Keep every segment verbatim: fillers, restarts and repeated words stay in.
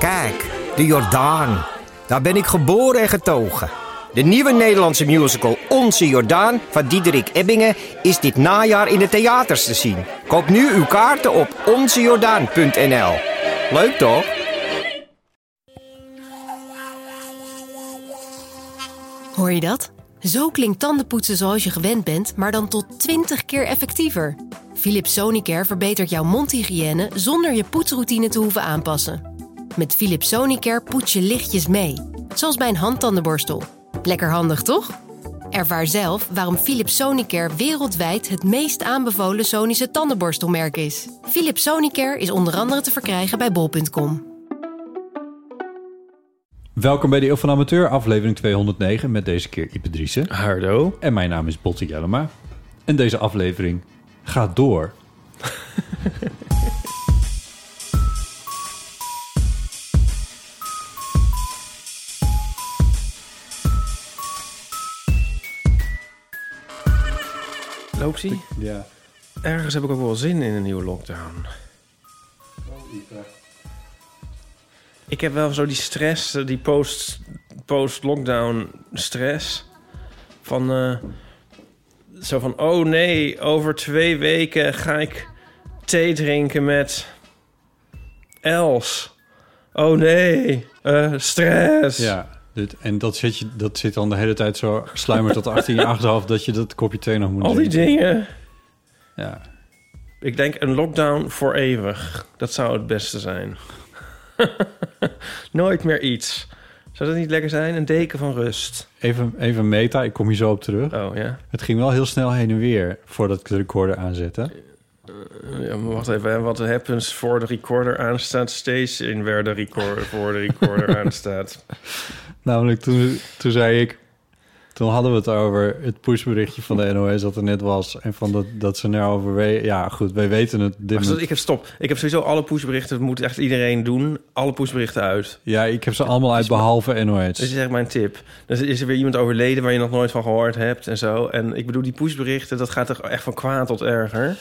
Kijk, de Jordaan. Daar ben ik geboren en getogen. De nieuwe Nederlandse musical Onze Jordaan van Diederik Ebbingen is dit najaar in de theaters te zien. Koop nu uw kaarten op onze jordaan punt n l. Leuk toch? Hoor je dat? Zo klinkt tandenpoetsen zoals je gewend bent, maar dan tot twintig keer effectiever. Philips Sonicare verbetert jouw mondhygiëne zonder je poetsroutine te hoeven aanpassen. Met Philips Sonicare poets je lichtjes mee, zoals bij een handtandenborstel. Lekker handig, toch? Ervaar zelf waarom Philips Sonicare wereldwijd het meest aanbevolen Sonische tandenborstelmerk is. Philips Sonicare is onder andere te verkrijgen bij bol punt com. Welkom bij de Eeuw van de Amateur, aflevering tweehonderdnegen... met deze keer Ipe Driessen. Hardo. En mijn naam is Botte Jellema. En deze aflevering gaat door. Loopt ie? Ja. Ergens heb ik ook wel zin in een nieuwe lockdown. Ik heb wel zo die stress, die post, post-lockdown stress. Van, uh, zo van, oh nee, over twee weken ga ik thee drinken met Els. Oh nee, uh, stress. Ja, dit, en dat zit, je, dat zit dan de hele tijd zo sluimerd tot achter je achterhoofd... dat je dat kopje thee nog moet Al die drinken. dingen. Ja. Ik denk een lockdown voor eeuwig. Dat zou het beste zijn. Nooit meer iets. Zou dat niet lekker zijn? Een deken van rust. Even, even meta, ik kom hier zo op terug. Oh ja. Het ging wel heel snel heen en weer voordat ik de recorder aanzette. Uh, ja, maar wacht even. Wat happens voor de recorder aanstaat... steeds in waar de recorder voor de recorder aanstaat. Namelijk toen, toen zei ik... Toen hadden we het over het pushberichtje van de N O S dat er net was. En van dat, dat ze nou overwegen... Ja, goed, wij weten het. Dit Maar ik heb stop. Ik heb sowieso alle pushberichten. Dat moet echt iedereen doen. Alle pushberichten uit. Ja, ik heb ze allemaal uit behalve N O S. Dat is echt mijn tip. Dan is er weer iemand overleden waar je nog nooit van gehoord hebt en zo. En ik bedoel, die pushberichten, dat gaat er echt van kwaad tot erger.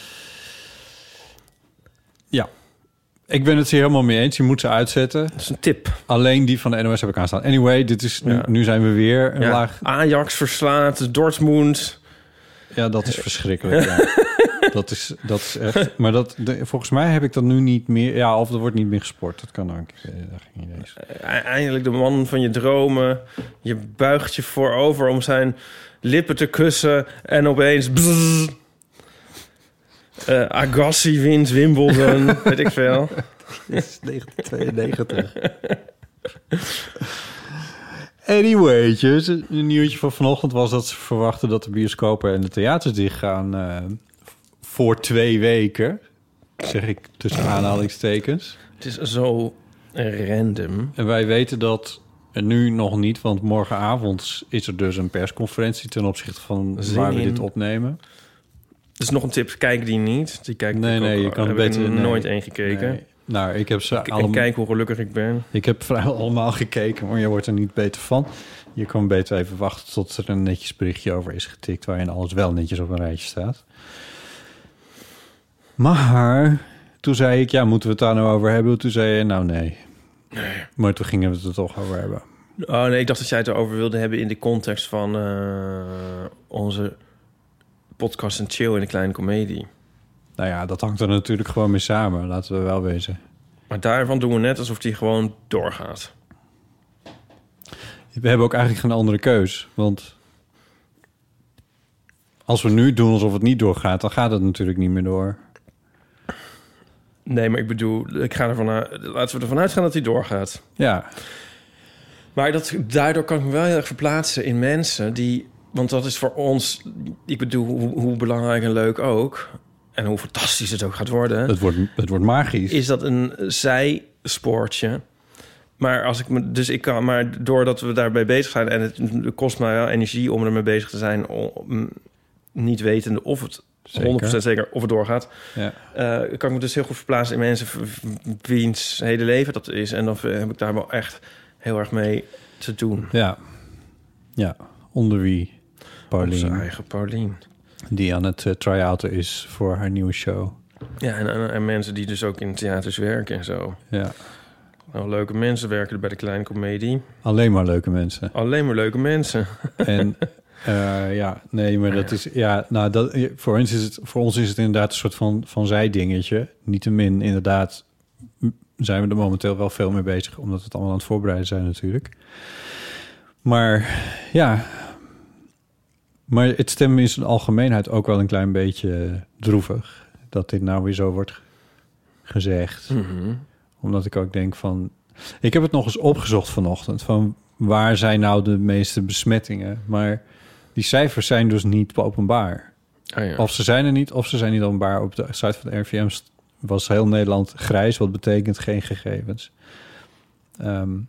Ja. Ik ben het hier helemaal mee eens. Je moet ze uitzetten. Dat is een tip. Alleen die van de N O S heb ik aanstaan. Anyway, dit is nu, Ja. nu zijn we weer een Ja. laag... Ajax verslaat Dortmund. Ja, dat is verschrikkelijk. Ja. Dat is, dat is echt... Maar dat, de, volgens mij heb ik dat nu niet meer... Ja, of er wordt niet meer gesport. Dat kan ook. Ik weet het geen idee. E- Eindelijk de man van je dromen. Je buigt je voorover om zijn lippen te kussen. En opeens... bzzz. Uh, Agassi wint Wimbledon. Weet ik veel. Dit is negentien tweeënnegentig. Anywaytjes, een nieuwtje van vanochtend was dat ze verwachten dat de bioscopen en de theaters dichtgaan uh, voor twee weken. Zeg ik tussen aanhalingstekens. Het is zo random. En wij weten dat nu nog niet, want morgenavond is er dus een persconferentie ten opzichte van Zin waar we in. dit opnemen. Dus nog een tip, kijk die niet. Die kijk Nee, ik nee, ook, je kan heb beter... ik nee, nooit één gekeken. nee. Nou, ik heb ze K- En allemaal... kijk hoe gelukkig ik ben. Ik heb vrijwel allemaal gekeken, maar je wordt er niet beter van. Je kan beter even wachten tot er een netjes berichtje over is getikt... waarin alles wel netjes op een rijtje staat. Maar toen zei ik, ja, moeten we het daar nou over hebben? Toen zei je, nou nee. Nee. Maar toen gingen we het er toch over hebben. Oh nee, ik dacht dat jij het erover wilde hebben... in de context van uh, onze podcast en chill in de kleine komedie. Nou ja, dat hangt er natuurlijk gewoon mee samen. Laten we wel wezen. Maar daarvan doen we net alsof die gewoon doorgaat. We hebben ook eigenlijk geen andere keus. Want als we nu doen alsof het niet doorgaat... dan gaat het natuurlijk niet meer door. Nee, maar ik bedoel, ik ga ervan uit, laten we ervan uitgaan dat hij doorgaat. Ja, Maar dat, daardoor kan ik me wel heel erg verplaatsen in mensen die... Want dat is voor ons, ik bedoel, hoe, hoe belangrijk en leuk ook... en hoe fantastisch het ook gaat worden... het wordt, het wordt magisch. is dat een zijsportje. Maar als ik me, dus ik kan, maar doordat we daarbij bezig zijn en het kost mij wel energie om ermee bezig te zijn, om, niet wetende of het Zeker. honderd procent zeker of het doorgaat, Ja. uh, kan ik me dus heel goed verplaatsen in mensen wiens hele leven dat is. En dan heb ik daar wel echt heel erg mee te doen. Ja, ja. Onder wie? Onze Paulien, eigen Paulien. die aan het uh, try-outen is voor haar nieuwe show. Ja, en, en, en mensen die dus ook in theaters werken en zo. Ja. Nou, leuke mensen werken er bij de Kleine Comedie. Alleen maar leuke mensen. Alleen maar leuke mensen. En uh, ja, nee, maar dat is... Ja, nou, dat, voor, ons is het, voor ons is het inderdaad een soort van, van zijdingetje. Niettemin, inderdaad, zijn we er momenteel wel veel mee bezig... omdat we het allemaal aan het voorbereiden zijn natuurlijk. Maar ja... Maar het stemmen is in de algemeenheid ook wel een klein beetje droevig... dat dit nou weer zo wordt gezegd. Mm-hmm. Omdat ik ook denk van... Ik heb het nog eens opgezocht vanochtend... van waar zijn nou de meeste besmettingen? Maar die cijfers zijn dus niet openbaar. Oh ja. Of ze zijn er niet, of ze zijn niet openbaar. Op de site van de R I V M was heel Nederland grijs... wat betekent geen gegevens. Um,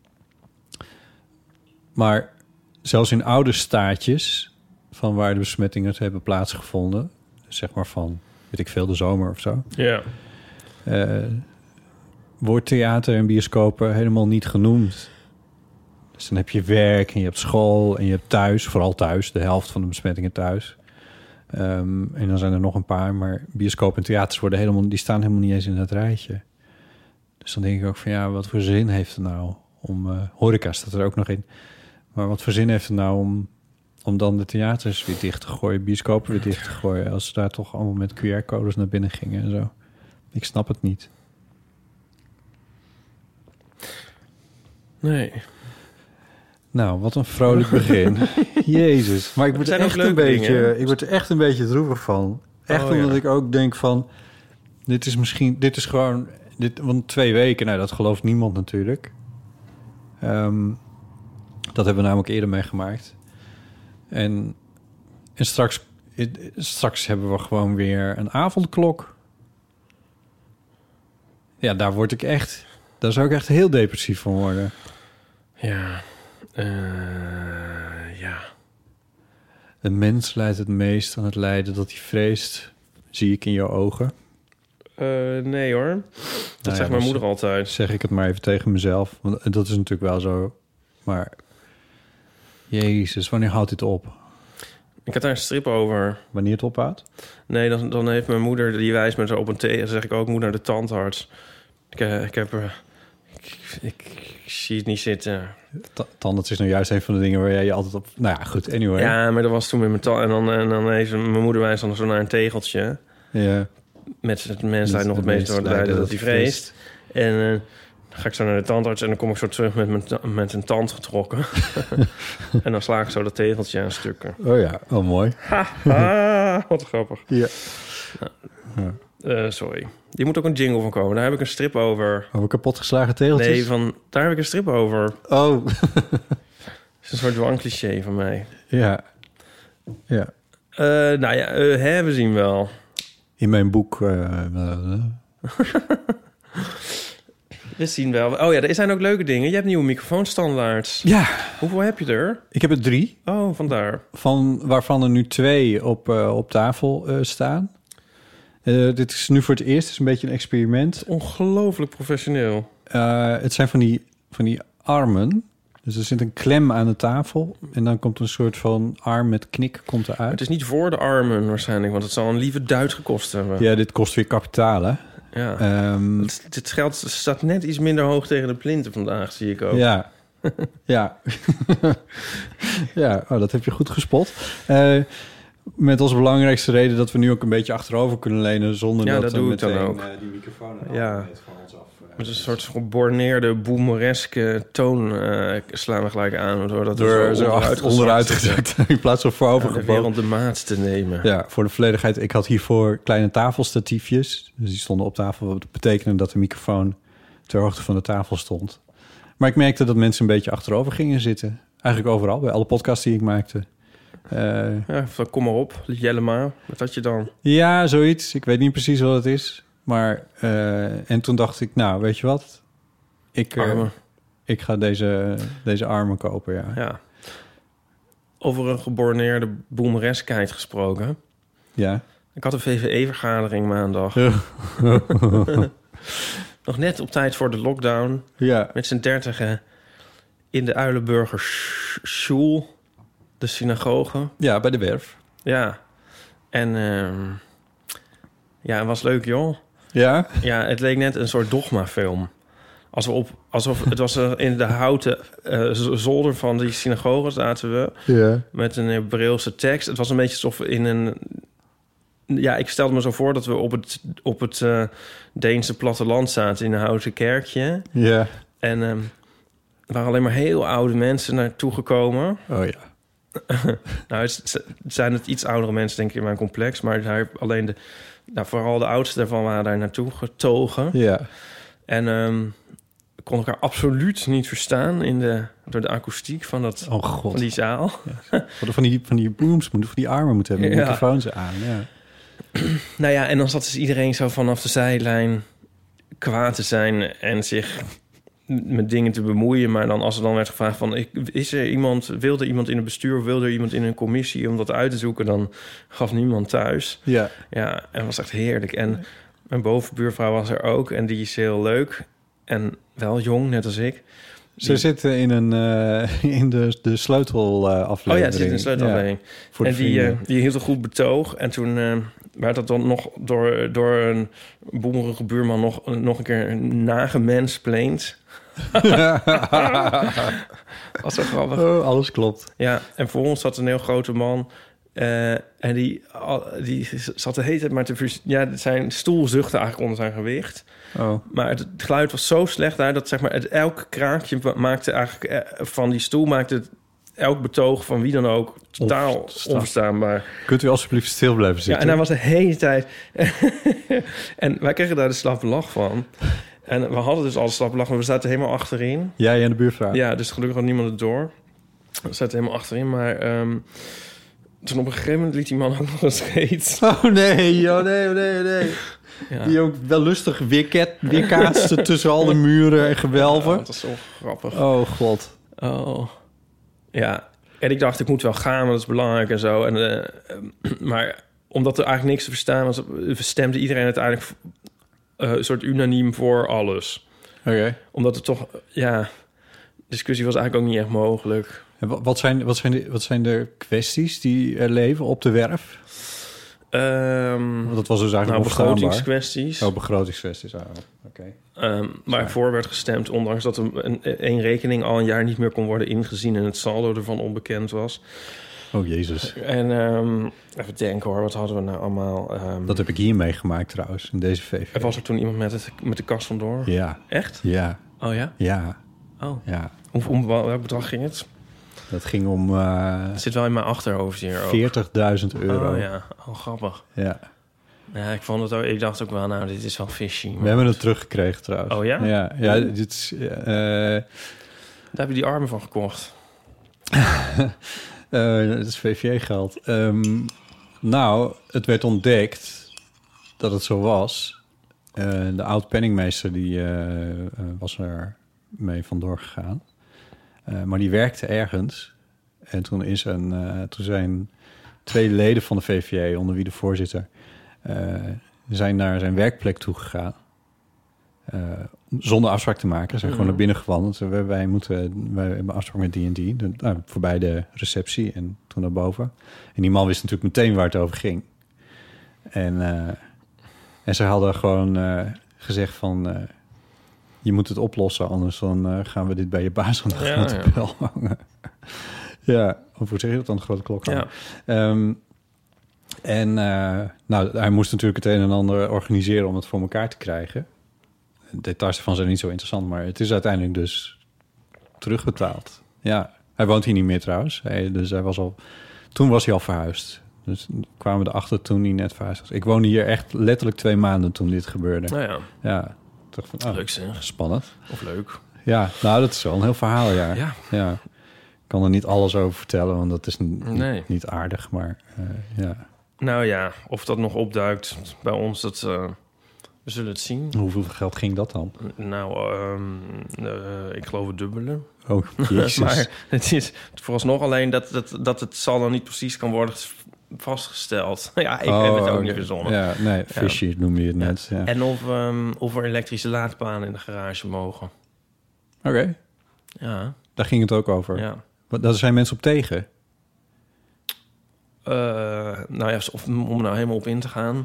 maar zelfs in oude staatjes... van waar de besmettingen hebben plaatsgevonden... zeg maar van, weet ik veel, de zomer of zo... Ja. Uh, wordt theater en bioscopen helemaal niet genoemd. Dus dan heb je werk en je hebt school en je hebt thuis, vooral thuis, de helft van de besmettingen thuis. Um, en dan zijn er nog een paar, maar bioscopen en theaters worden helemaal, die staan helemaal niet eens in dat rijtje. Dus dan denk ik ook van ja, wat voor zin heeft het nou om uh, horeca staat er ook nog in. Maar wat voor zin heeft het nou om om dan de theaters weer dicht te gooien, bioscopen weer dicht te gooien, als ze daar toch allemaal met Q R-codes naar binnen gingen en zo. Ik snap het niet. Nee. Nou, wat een vrolijk begin. Jezus. Maar ik word, er echt een beetje, dingen. ik word er echt een beetje droevig van. Echt oh, omdat ja. ik ook denk van... Dit is misschien... Dit is gewoon... Dit, want twee weken, nou, dat gelooft niemand natuurlijk. Um, dat hebben we namelijk eerder meegemaakt. En, en straks, straks hebben we gewoon weer een avondklok. Ja, daar word ik echt... Daar zou ik echt heel depressief van worden. Ja. Uh, ja. Een mens lijdt het meest aan het lijden dat hij vreest. Zie ik in jouw ogen. Uh, nee hoor. Dat nou zegt ja, mijn moeder altijd. Zeg ik het maar even tegen mezelf. Want dat is natuurlijk wel zo. Maar... Jezus, wanneer houdt dit op? Ik had daar een strip over. Wanneer het ophoudt? Nee, dan, dan heeft mijn moeder... Die wijst me zo op een thee. Dan zeg ik ook, moet naar de tandarts. Ik, uh, ik heb... Uh, ik, ik, ik zie het niet zitten. Ta- tandarts is nou juist een van de dingen waar jij je altijd op... Nou ja, goed, anyway. Ja, maar dat was toen met mijn tand. En dan, en dan heeft mijn moeder wijst dan zo naar een tegeltje. Ja. Met het mensheid nog het meest door de lijden dat hij vreest. En uh, dan ga ik zo naar de tandarts en dan kom ik zo terug met, mijn ta- met een tand getrokken. En dan sla ik zo dat tegeltje aan stukken. Oh ja, oh mooi. Ha, wat grappig. Ja. Nou, uh, sorry. Die moet ook een jingle van komen. Daar heb ik een strip over. Over kapotgeslagen tegeltjes? Nee, van, daar heb ik een strip over. Oh. Het is een soort dwangcliché van mij. Ja. Ja. Uh, nou ja, uh, hè, we zien wel. In mijn boek... Uh, uh, we zien wel. Oh ja, er zijn ook leuke dingen. Je hebt nieuwe microfoonstandaards. Ja. Hoeveel heb je er? Ik heb er drie. Oh, vandaar. Van, waarvan er nu twee op, uh, op tafel uh, staan. Uh, dit is nu voor het eerst. Het is een beetje een experiment. Ongelooflijk professioneel. Uh, het zijn van die, van die armen. Dus er zit een klem aan de tafel. En dan komt een soort van arm met knik komt eruit. Het is niet voor de armen waarschijnlijk, want het zal een lieve duit gekost hebben. Ja, dit kost weer kapitaal, hè? Ja. Um, het, dit geld staat net iets minder hoog tegen de plinten vandaag, zie ik ook. Ja. ja. ja, oh, dat heb je goed gespot. Uh, met als belangrijkste reden dat we nu ook een beetje achterover kunnen lenen zonder ja, dat, dat we doe meteen ik dan ook. Uh, die microfoon ja. van ons af. Uh, met een soort geborneerde, boomereske toon uh, slaan we gelijk aan. Doordat Door we zo zo onderuit, onderuit gezakt in plaats van voorover ja, de gebogen. wereld de maat te nemen. Ja, voor de volledigheid. Ik had hiervoor kleine tafelstatiefjes. Dus die stonden op tafel. Wat betekende dat de microfoon ter hoogte van de tafel stond. Maar ik merkte dat mensen een beetje achterover gingen zitten. Eigenlijk overal, bij alle podcasts die ik maakte. Uh, ja, kom maar op, Jellema. Wat had je dan? Ja, zoiets. Ik weet niet precies wat het is. Maar, uh, en toen dacht ik, nou, weet je wat? Ik, uh, ik ga deze, deze armen kopen, ja. ja. Over een geborneerde boomereskheid gesproken. Ja. Ik had een V V E-vergadering maandag. Nog net op tijd voor de lockdown. Ja. Met z'n dertigen in de Uilenburger Schul, de synagoge. Ja, bij de Werf. Ja. En uh, ja, het was leuk, joh. Ja? Ja, het leek net een soort dogma-film. Als we op, alsof het was er in de houten uh, zolder van die synagoge zaten we. Ja. Met een Hebreeuwse tekst. Het was een beetje alsof we in een... Ja, ik stelde me zo voor dat we op het, op het uh, Deense platteland zaten in een houten kerkje. Ja. En um, er waren alleen maar heel oude mensen naartoe gekomen. Oh ja. Nou, het zijn het iets oudere mensen, denk ik, in mijn complex. Maar daar alleen de... Nou, vooral de oudsten daarvan waren daar naartoe getogen. Ja. En um, ik kon elkaar absoluut niet verstaan in de, door de akoestiek van, dat, Oh god. van die zaal. Ja. Van die, van die booms, van die armen moeten hebben, Ja. microfoons aan. Ja. Nou ja, en dan zat dus iedereen zo vanaf de zijlijn kwaad te zijn en zich met dingen te bemoeien. Maar dan als er dan werd gevraagd van... is er iemand, wilde iemand in het bestuur of wilde er iemand in een commissie om dat uit te zoeken, dan gaf niemand thuis. Ja. Ja, en het was echt heerlijk. En mijn bovenbuurvrouw was er ook en die is heel leuk en wel jong, net als ik. Ze Die... zitten in, een, uh, in de, de sleutelaflevering. Oh ja, het zit in de sleutelaflevering. Ja, voor de en die, uh, vrienden. die hield een goed betoog. En toen uh, werd dat dan nog door, door een boemerige buurman nog, nog een keer nagemensplained. Was zo grappig. Oh, alles klopt. Ja, en voor ons zat een heel grote man. Uh, en die, die zat de hele tijd maar te... vers- Ja, zijn stoel zuchtte eigenlijk onder zijn gewicht. Oh. Maar het, het geluid was zo slecht daar... dat zeg maar het, elk kraakje maakte eigenlijk... Uh, van die stoel maakte het, elk betoog van wie dan ook... totaal Onverstaanbaar. onverstaanbaar. Kunt u alsjeblieft stil blijven Ja, zitten? en hij was de hele tijd... en wij kregen daar de slappe lach van... En we hadden dus al slappe lach, maar we zaten helemaal achterin. Jij en de buurvrouw? Ja, dus gelukkig had niemand het door. We zaten helemaal achterin, maar... Um, toen op een gegeven moment liet die man ook nog een scheet. Oh nee, oh nee, oh nee, oh nee. Ja. Die ook wel lustig weerket, weerkaatste tussen al de muren en gewelven. Ja, dat was zo grappig. Oh god. Oh. Ja, en ik dacht, ik moet wel gaan, want dat is belangrijk en zo. En, uh, maar omdat er eigenlijk niks te verstaan was... stemde iedereen uiteindelijk... Uh, een soort unaniem voor alles. Oké. Okay. Omdat het toch... Ja, discussie was eigenlijk ook niet echt mogelijk. En wat zijn, wat, zijn de, wat zijn de kwesties die er leven op de werf? Um, Want dat was dus eigenlijk nou, onverstaanbaar. begrotingskwesties. Oh, begrotingskwesties. Oh, oké. Okay. Um, waarvoor werd gestemd, ondanks dat een, een, een rekening al een jaar niet meer kon worden ingezien... en het saldo ervan onbekend was. Oh, jezus. En um, even denken hoor, wat hadden we nou allemaal? Um, dat heb ik hier meegemaakt trouwens, in deze V V. Er was er toen iemand met, het, met de kast vandoor? Ja. Echt? Ja. Oh ja? Ja. Oh. Ja. Om, om welk bedrag ging het? Dat ging om... Uh, het zit wel in mijn achterhoofd hier ook. veertigduizend euro. Oh ja, oh grappig. Ja. Ja, ik vond het ook... Ik dacht ook wel, nou, dit is wel fishy. We hebben het teruggekregen trouwens. Oh ja? Ja, ja dit is... Uh, Daar heb je die armen van gekocht. uh, dat is V V E-geld. Um, nou, het werd ontdekt dat het zo was. Uh, de oud-penningmeester die uh, uh, was er mee vandoor gegaan. Uh, maar die werkte ergens. En toen, is een, uh, toen zijn twee leden van de V V E, onder wie de voorzitter... Uh, zijn naar zijn werkplek toegegaan. Uh, zonder afspraak te maken. Ze zijn mm-hmm. gewoon naar binnen gewandeld. Wij, wij, moeten, wij hebben afspraak met die en die. De, nou, voorbij de receptie en toen naar boven. En die man wist natuurlijk meteen waar het over ging. En, uh, en ze hadden gewoon uh, gezegd van... Uh, je moet het oplossen, anders dan uh, gaan we dit bij je baas aan de ja, grote ja. bel hangen. Ja, of hoe zeg je dat dan? De grote klok hangen. Ja. Um, en uh, nou, hij moest natuurlijk het een en ander organiseren om het voor elkaar te krijgen. De details ervan zijn niet zo interessant, maar het is uiteindelijk dus terugbetaald. Ja, hij woont hier niet meer trouwens. Hij, dus hij was al, toen was hij al verhuisd. Dus kwamen we erachter toen hij net verhuisd was. Ik woonde hier echt letterlijk twee maanden toen dit gebeurde. Nou ja. Ja. Toch van, oh, leuk zeg. Spannend. Of leuk. Ja, nou dat is wel een heel verhaal, ja. Ja. ja. Ik kan er niet alles over vertellen, want dat is n- nee. niet, niet aardig, maar uh, ja. Nou ja, of dat nog opduikt bij ons, dat uh, we zullen het zien. Hoeveel geld ging dat dan? Nou, um, uh, ik geloof het dubbele. Oh, jezus. Maar het is vooralsnog alleen dat, dat, dat het zal dan niet precies kan worden vastgesteld. Ja, ik oh, heb het ook okay. niet verzonnen. Ja, nee, fishy ja. noem je het net. Ja. Ja. En of, um, of er elektrische laadpalen in de garage mogen. Oké. Okay. Ja. Daar ging het ook over. Ja. Daar zijn mensen op tegen. Uh, nou ja, of, om er nou helemaal op in te gaan.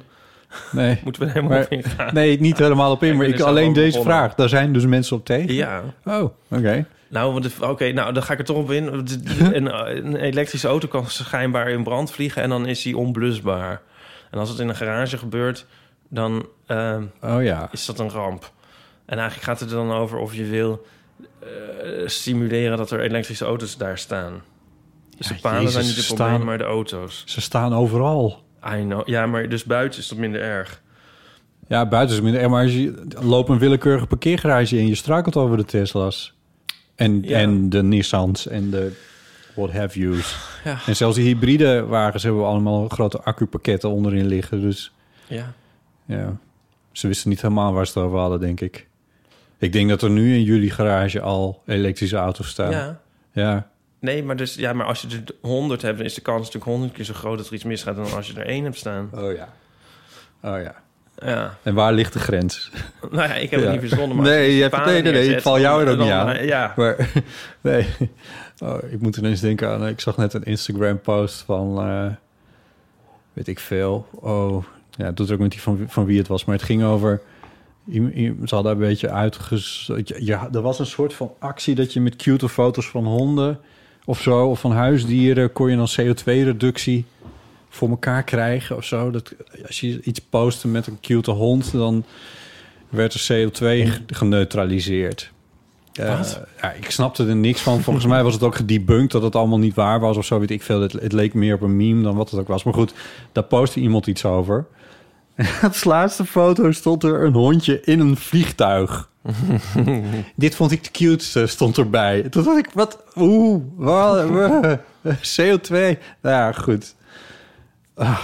Nee. Moeten we er helemaal maar, op ingaan? Nee, niet helemaal op in. Ik maar ben ik er alleen zelf deze over begonnen. vraag. Daar zijn dus mensen op tegen? Ja. Oh, oké. Okay. Nou, want de- oké, nou, dan ga ik er toch op in. Een, een elektrische auto kan schijnbaar in brand vliegen... en dan is die onblusbaar. En als het in een garage gebeurt, dan uh, oh, ja. is dat een ramp. En eigenlijk gaat het er dan over of je wil uh, stimuleren... dat er elektrische auto's daar staan. Dus ja, de palen Jezus, zijn niet het ze probleem, staan, maar de auto's. Ze staan overal. I know. Ja, maar dus buiten is dat minder erg. Ja, buiten is het minder erg. Maar als je loopt een willekeurige parkeergarage in... je struikelt over de Tesla's. En, Ja. en de Nissans en de what have yous. Ja. En zelfs die hybride wagens hebben allemaal grote accupakketten onderin liggen. Dus Ja. ja, ze wisten niet helemaal waar ze het over hadden, denk ik. Ik denk dat er nu in jullie garage al elektrische auto's staan. Ja. Ja. Nee, maar, dus, ja, maar als je er honderd hebt... dan is de kans natuurlijk honderd keer zo groot dat er iets misgaat... dan als je er één hebt staan. Oh ja. Oh ja. Ja. En waar ligt de grens? Nou ja, ik heb Ja. het niet verzonnen. Maar Nee, als je je hebt, palen nee, nee, nee, ik neerzet, val jou er ook dan- niet dan- aan. Ja. Maar, nee. Oh, ik moet ineens denken aan... Ik zag net een Instagram-post van... Uh, weet ik veel. Oh, ja, het doet ook met die van, van wie het was. Maar het ging over... i- i- Ze hadden een beetje uitges... Ja, er was een soort van actie dat je met cute foto's van honden... of zo, of van huisdieren... kon je dan C O twee reductie voor elkaar krijgen of zo. Dat, als je iets postte met een cute hond... dan werd er C O twee geneutraliseerd. Uh, Wat? ja, ik snapte er niks van. Volgens mij was het ook gedebunked dat het allemaal niet waar was of zo. Weet ik veel. Het, het leek meer op een meme dan wat het ook was. Maar goed, daar postte iemand iets over. Het laatste foto stond er een hondje in een vliegtuig. Dit vond ik de cuteste, stond erbij. Toen dacht ik, wat? Oeh, wat? C O twee. Nou ja, goed. Ah.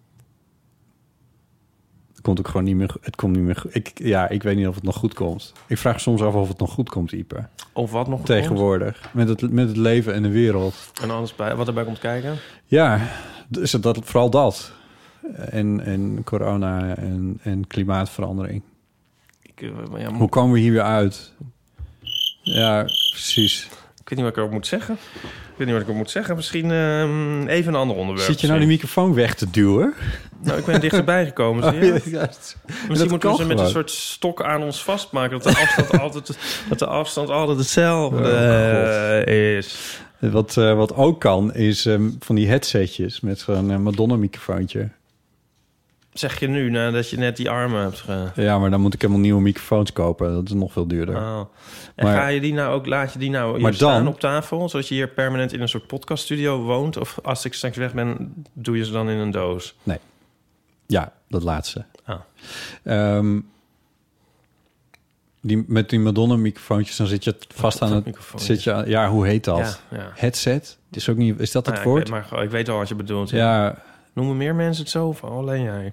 Het komt ook gewoon niet meer. Het komt niet meer. Ik, ja, ik weet niet of het nog goed komt. Ik vraag soms af of het nog goed komt, Ipe. Of wat nog? Tegenwoordig. Met het, met het leven en de wereld. En alles bij, wat erbij komt kijken? Ja, dus dat, vooral dat. En, en corona en, en klimaatverandering. Ik, uh, ja, Hoe komen we hier weer uit? Ja, precies. Ik weet niet wat ik erover moet zeggen. Ik weet niet wat ik erover moet zeggen. Misschien uh, even een ander onderwerp. Zit je nou die microfoon weg te duwen? Nou, ik ben dichterbij gekomen. Zie je? Oh, ja, juist. Misschien moeten we ze met gewoon. een soort stok aan ons vastmaken. Dat de afstand altijd, dat de afstand altijd hetzelfde Oh, uh, is. Wat, uh, wat ook kan, is um, van die headsetjes met zo'n uh, Madonna-microfoontje. Zeg je nu, nadat je net die armen hebt ge... Ja, maar dan moet ik helemaal nieuwe microfoons kopen. Dat is nog veel duurder. Oh. En Maar- ga je die nou ook, laat je die nou hier Maar staan dan- op tafel, zodat je hier permanent in een soort podcaststudio woont? Of als ik straks weg ben, doe je ze dan in een doos? Ja, dat laatste. Ah. Um, die, met die Madonna-microfoontjes, dan zit je vast aan het... Microfoontjes. Zit je aan, ja, hoe heet dat? Ja, ja. Headset? Is, ook niet, is dat het Nou ja, woord? ik weet, maar ik weet al wat je bedoelt. Ja. Ja, Noemen meer mensen het zo of alleen jij?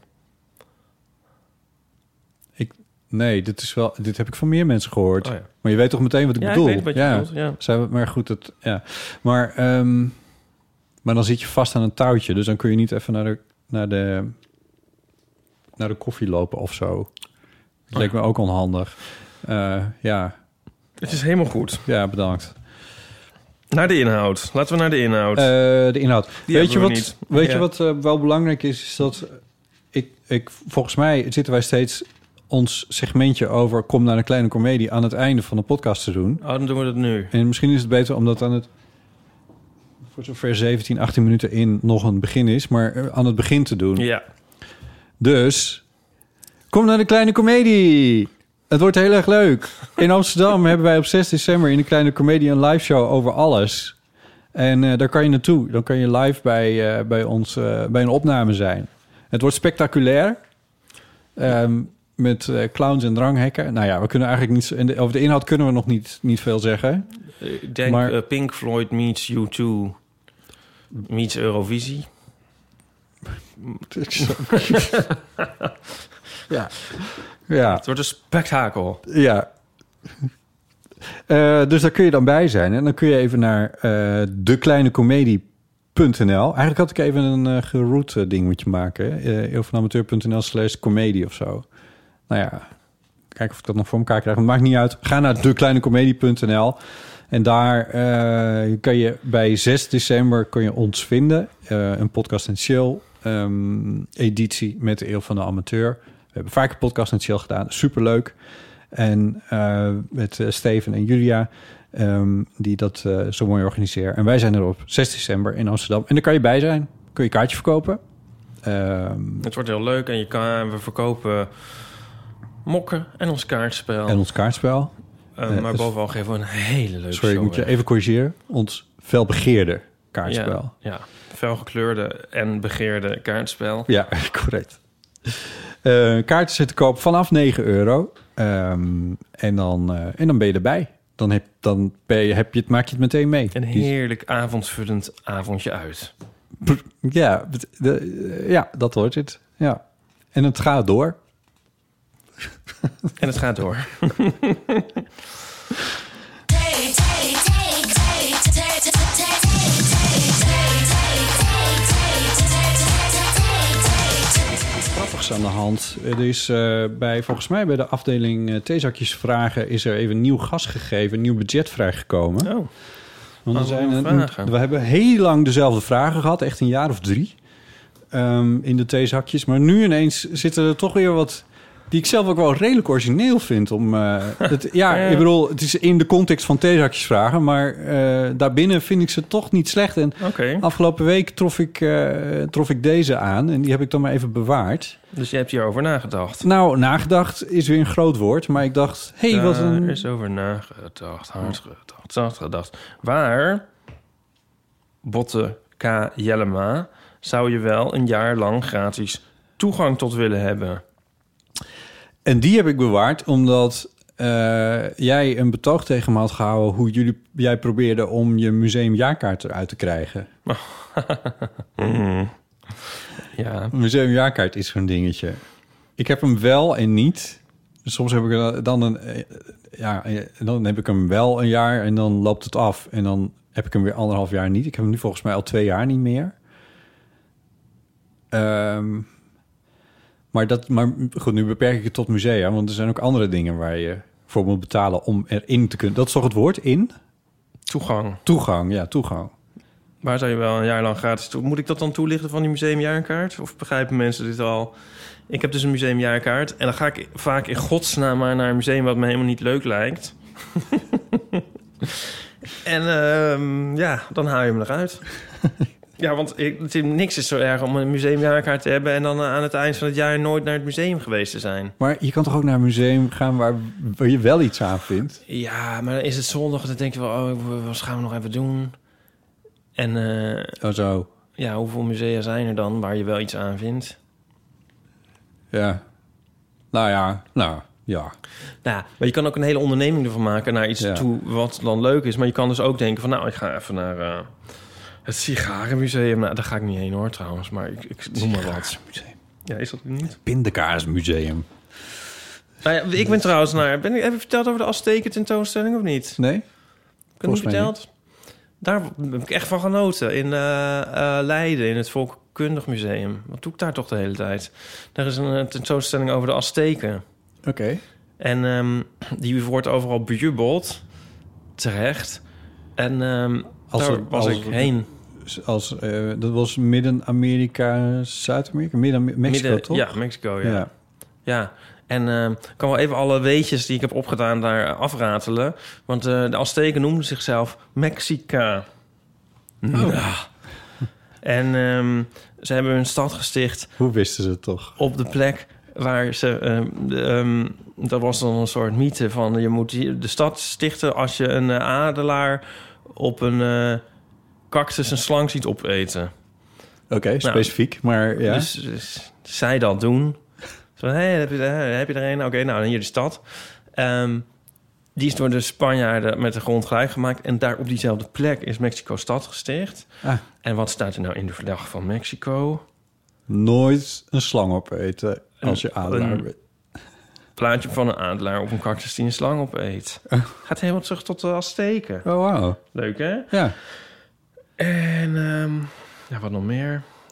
nee, dit, is wel, dit heb ik van meer mensen gehoord. Oh ja. Maar je weet toch meteen wat ik Ja, ik bedoel? weet wat je ja. bedoelt, ja. Zij, maar goed, het, ja. Maar, ehm, maar dan zit je vast aan een touwtje. Dus dan kun je niet even naar de, naar de, naar de koffie lopen of zo. Dat leek me ook onhandig. Uh, ja. Het is helemaal goed. ja, bedankt. Naar de inhoud. Laten we naar de inhoud. Uh, de inhoud. Die weet je hebben wat, we niet. weet Ja. je wat uh, wel belangrijk is? Is dat ik, ik, volgens mij zitten wij steeds ons segmentje over Kom naar een kleine komedie aan het einde van de podcast te doen. Oh, dan doen we dat nu. En misschien is het beter omdat aan het voor zover zeventien, achttien minuten in nog een begin is, maar aan het begin te doen. Ja. Dus kom naar de kleine komedie. Het wordt heel erg leuk. In Amsterdam hebben wij op zes december in de kleine komedie een live show over alles. En uh, daar kan je naartoe. Dan kan je live bij, uh, bij ons uh, bij een opname zijn. Het wordt spectaculair. Um, met uh, clowns en dranghekken. Nou ja, we kunnen eigenlijk niet... En de, over de inhoud kunnen we nog niet, niet veel zeggen. Ik denk Maar- uh, Pink Floyd meets U twee meets Eurovisie. ja. Ja. Het wordt een spektakel. Ja. Uh, dus daar kun je dan bij zijn. En dan kun je even naar uh, dekleinecomedie punt n l. Eigenlijk had ik even een uh, geroute uh, ding moeten maken. Uh, eeuwvanamateur punt n l slash comedie of zo. Nou ja, kijk of ik dat nog voor elkaar krijg. Maar het maakt niet uit. Ga naar dekleinecomedie punt n l. En daar uh, kan je bij zes december kun je ons vinden. Uh, een podcast en chill um, editie met de Eeuw van de Amateur. We hebben vaker podcast en chill gedaan. Superleuk. En uh, met uh, Steven en Julia, um, die dat uh, zo mooi organiseren. En wij zijn er op zes december in Amsterdam. En daar kan je bij zijn. Kun je kaartje verkopen. Um, Het wordt heel leuk en je kan, we verkopen mokken en ons kaartspel. En ons kaartspel. Uh, uh, maar bovenal geven we een hele leuke sorry, show. ik moet je weg. even corrigeren. Ons felbegeerde kaartspel. Ja, ja, felgekleurde en begeerde kaartspel. Ja, correct. Uh, kaarten zijn te koop vanaf negen euro. Um, en, dan, uh, en dan ben je erbij. Dan, heb, dan ben je, heb je het, maak je het meteen mee. Een heerlijk avondvullend avondje uit. Ja, de, ja, dat wordt het. Ja. En het gaat door. En het gaat door. Grappigs aan de hand. Er is uh, bij, volgens mij bij de afdeling uh, theezakjes vragen is er even nieuw gas gegeven, nieuw budget vrijgekomen. Oh. Want er Oh, zijn een, vragen. we hebben heel lang dezelfde vragen gehad, echt een jaar of drie um, in de theezakjes. Maar nu ineens zitten er toch weer wat die ik zelf ook wel redelijk origineel vind. Om, uh, het, ja, ja, ik bedoel, het is in de context van theezakjes vragen, maar uh, daarbinnen vind ik ze toch niet slecht. En okay. afgelopen week trof ik, uh, trof ik deze aan en die heb ik dan maar even bewaard. Dus je hebt hierover nagedacht? Nou, nagedacht is weer een groot woord, maar ik dacht, hé, hey, wat een... Er is over nagedacht, hard gedacht, zacht gedacht. Waar, Botte K. Jellema, zou je wel een jaar lang gratis toegang tot willen hebben? En die heb ik bewaard omdat uh, jij een betoog tegen me had gehouden hoe jullie, jij probeerde om je museumjaarkaart eruit te krijgen. mm. Ja. Een museumjaarkaart is zo'n dingetje. Ik heb hem wel en niet. Soms heb ik dan een, ja, dan heb ik hem wel een jaar en dan loopt het af en dan heb ik hem weer anderhalf jaar niet. Ik heb hem nu volgens mij al twee jaar niet meer. Um, Maar, dat, maar goed, nu beperk ik het tot musea. Want er zijn ook andere dingen waar je voor moet betalen om erin te kunnen. Dat is toch het woord, in? Toegang. Toegang, ja, toegang. Waar zou je wel een jaar lang gratis toe... Moet ik dat dan toelichten van die museumjaarkaart? Of begrijpen mensen dit al? Ik heb dus een museumjaarkaart. En dan ga ik vaak in godsnaam maar naar een museum wat me helemaal niet leuk lijkt. En uh, ja, dan haal je hem eruit. Ja, want ik, niks is zo erg om een museumjaarkaart te hebben... en dan aan het eind van het jaar nooit naar het museum geweest te zijn. Maar je kan toch ook naar een museum gaan waar, waar je wel iets aan vindt? Ja, maar dan is het zondag en dan denk je wel... oh, wat gaan we nog even doen? En uh, oh, zo. Ja, hoeveel musea zijn er dan waar je wel iets aan vindt? Ja. Nou ja, nou... Ja. Nou, maar je kan ook een hele onderneming ervan maken... naar iets ja. toe wat dan leuk is. Maar je kan dus ook denken van... nou, ik ga even naar... Uh, het Sigarenmuseum, nou, daar ga ik niet heen hoor trouwens, maar ik, ik noem maar wat. Ja, is dat niet? Het Pindakaasmuseum. Nou ja, ik ben trouwens naar... Ben ik even verteld over de Azteken tentoonstelling of niet? Nee. Ik heb niet verteld. Daar heb ik echt van genoten. In uh, uh, Leiden, in het Volkenkundig Museum. Wat doe ik daar toch de hele tijd? Daar is een tentoonstelling over de Azteken. Oké. Okay. En um, die wordt overal bejubeld. Terecht. En um, als daar er, was als ik er, heen. Als, uh, dat was Midden-Amerika, Zuid-Amerika? Midden-Mexico, Midden, toch? Ja, Mexico, ja. Ja. ja. En ik uh, kan wel even alle weetjes die ik heb opgedaan daar afratelen. Want uh, de Azteken noemden zichzelf Mexica. Oh. Ja. En um, ze hebben hun stad gesticht. Hoe wisten ze het toch? Op de plek waar ze... Um, de, um, dat was dan een soort mythe van... je moet de stad stichten als je een uh, adelaar op een uh, cactus een slang ziet opeten. Oké, okay, nou, specifiek, maar ja. Dus, dus zij dat doen... Zo, hé, heb je er, heb je er een? Oké, okay, nou, dan hier de stad. Um, die is door de Spanjaarden met de grond gelijk gemaakt. En daar op diezelfde plek is Mexico-stad gesticht. Ah. En wat staat er nou in de vlag van Mexico? Nooit een slang opeten als je adelaar bent. Plaatje van een adelaar op een cactus die een slang opeet. Uh. Gaat helemaal terug tot de Azteken. Oh, wow. Leuk, hè? Ja. En um, ja, wat nog meer?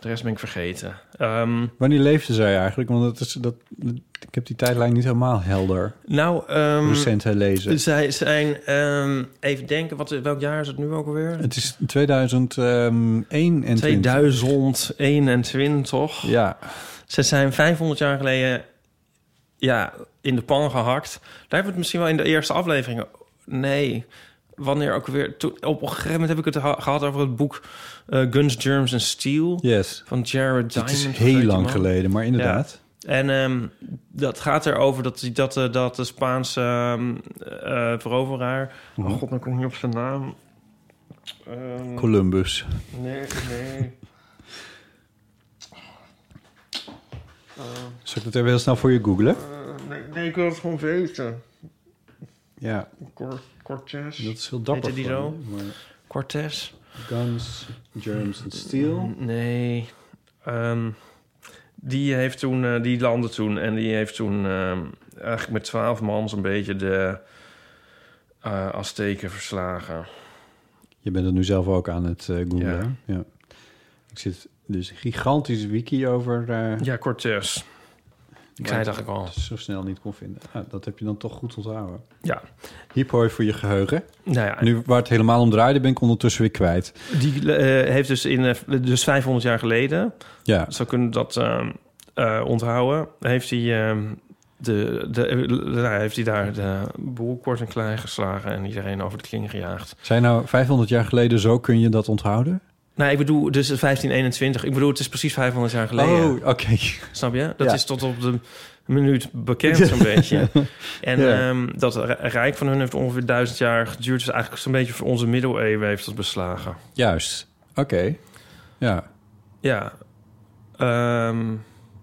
De rest ben ik vergeten. Um, Wanneer leefde zij eigenlijk? Want dat is, dat, ik heb die tijdlijn niet helemaal helder. Nou, um, recent herlezen. Zij zijn, um, even denken, wat, welk jaar is het nu ook alweer? Het is tweeduizend eenentwintig. tweeduizend eenentwintig. Ja. Ze zijn vijfhonderd jaar geleden ja, in de pan gehakt. Daar hebben we het misschien wel in de eerste aflevering. Nee, wanneer ook weer... Toen, op een gegeven moment heb ik het ha- gehad over het boek uh, Guns, Germs and Steel. Yes. Van Jared Diamond. Het is heel lang geleden, maar inderdaad. Ja. En um, dat gaat erover dat, dat, dat, dat de Spaanse um, uh, veroveraar... Mm-hmm. Oh god, dan kom ik niet op zijn naam. Um, Columbus. Nee, nee. Uh, Zal ik dat even heel snel voor je googlen? Uh, nee, nee, ik wil het gewoon weten. Ja. Cor- Cortez. Dat is heel dapper. Heette die zo? Je, maar... Cortez. Guns, Germs and Steel. Nee. Um, die heeft toen, uh, die landde toen en die heeft toen uh, eigenlijk met twaalf man zo'n beetje de uh, Azteken verslagen. Je bent het nu zelf ook aan het uh, googlen. Ja. Ja. Ik zit dus een gigantische wiki over... Uh, ja, Cortez. Ik zei het eigenlijk al. Zo snel niet kon vinden. Ah, dat heb je dan toch goed onthouden. Ja. Hierpooi voor je geheugen. Nou ja, nu waar het helemaal om draaide, ben ik ondertussen weer kwijt. Die uh, heeft dus in uh, dus vijfhonderd jaar geleden... Ja. Zo kunnen dat uh, uh, onthouden. Heeft hij, uh, de, de, uh, nou, heeft hij daar de boel kort en klein geslagen... en iedereen over de kling gejaagd. Zijn nou vijfhonderd jaar geleden zo kun je dat onthouden? Nee, ik bedoel, dus vijftien eenentwintig. Ik bedoel, het is precies vijfhonderd jaar geleden. Oh, oké. Okay. Snap je? Dat ja. is tot op de minuut bekend, zo'n beetje. En ja. um, dat rijk van hun heeft ongeveer duizend jaar geduurd. Dus eigenlijk zo'n beetje voor onze middeleeuwen heeft dat beslagen. Juist. Oké. Okay. Ja. Ja. Um,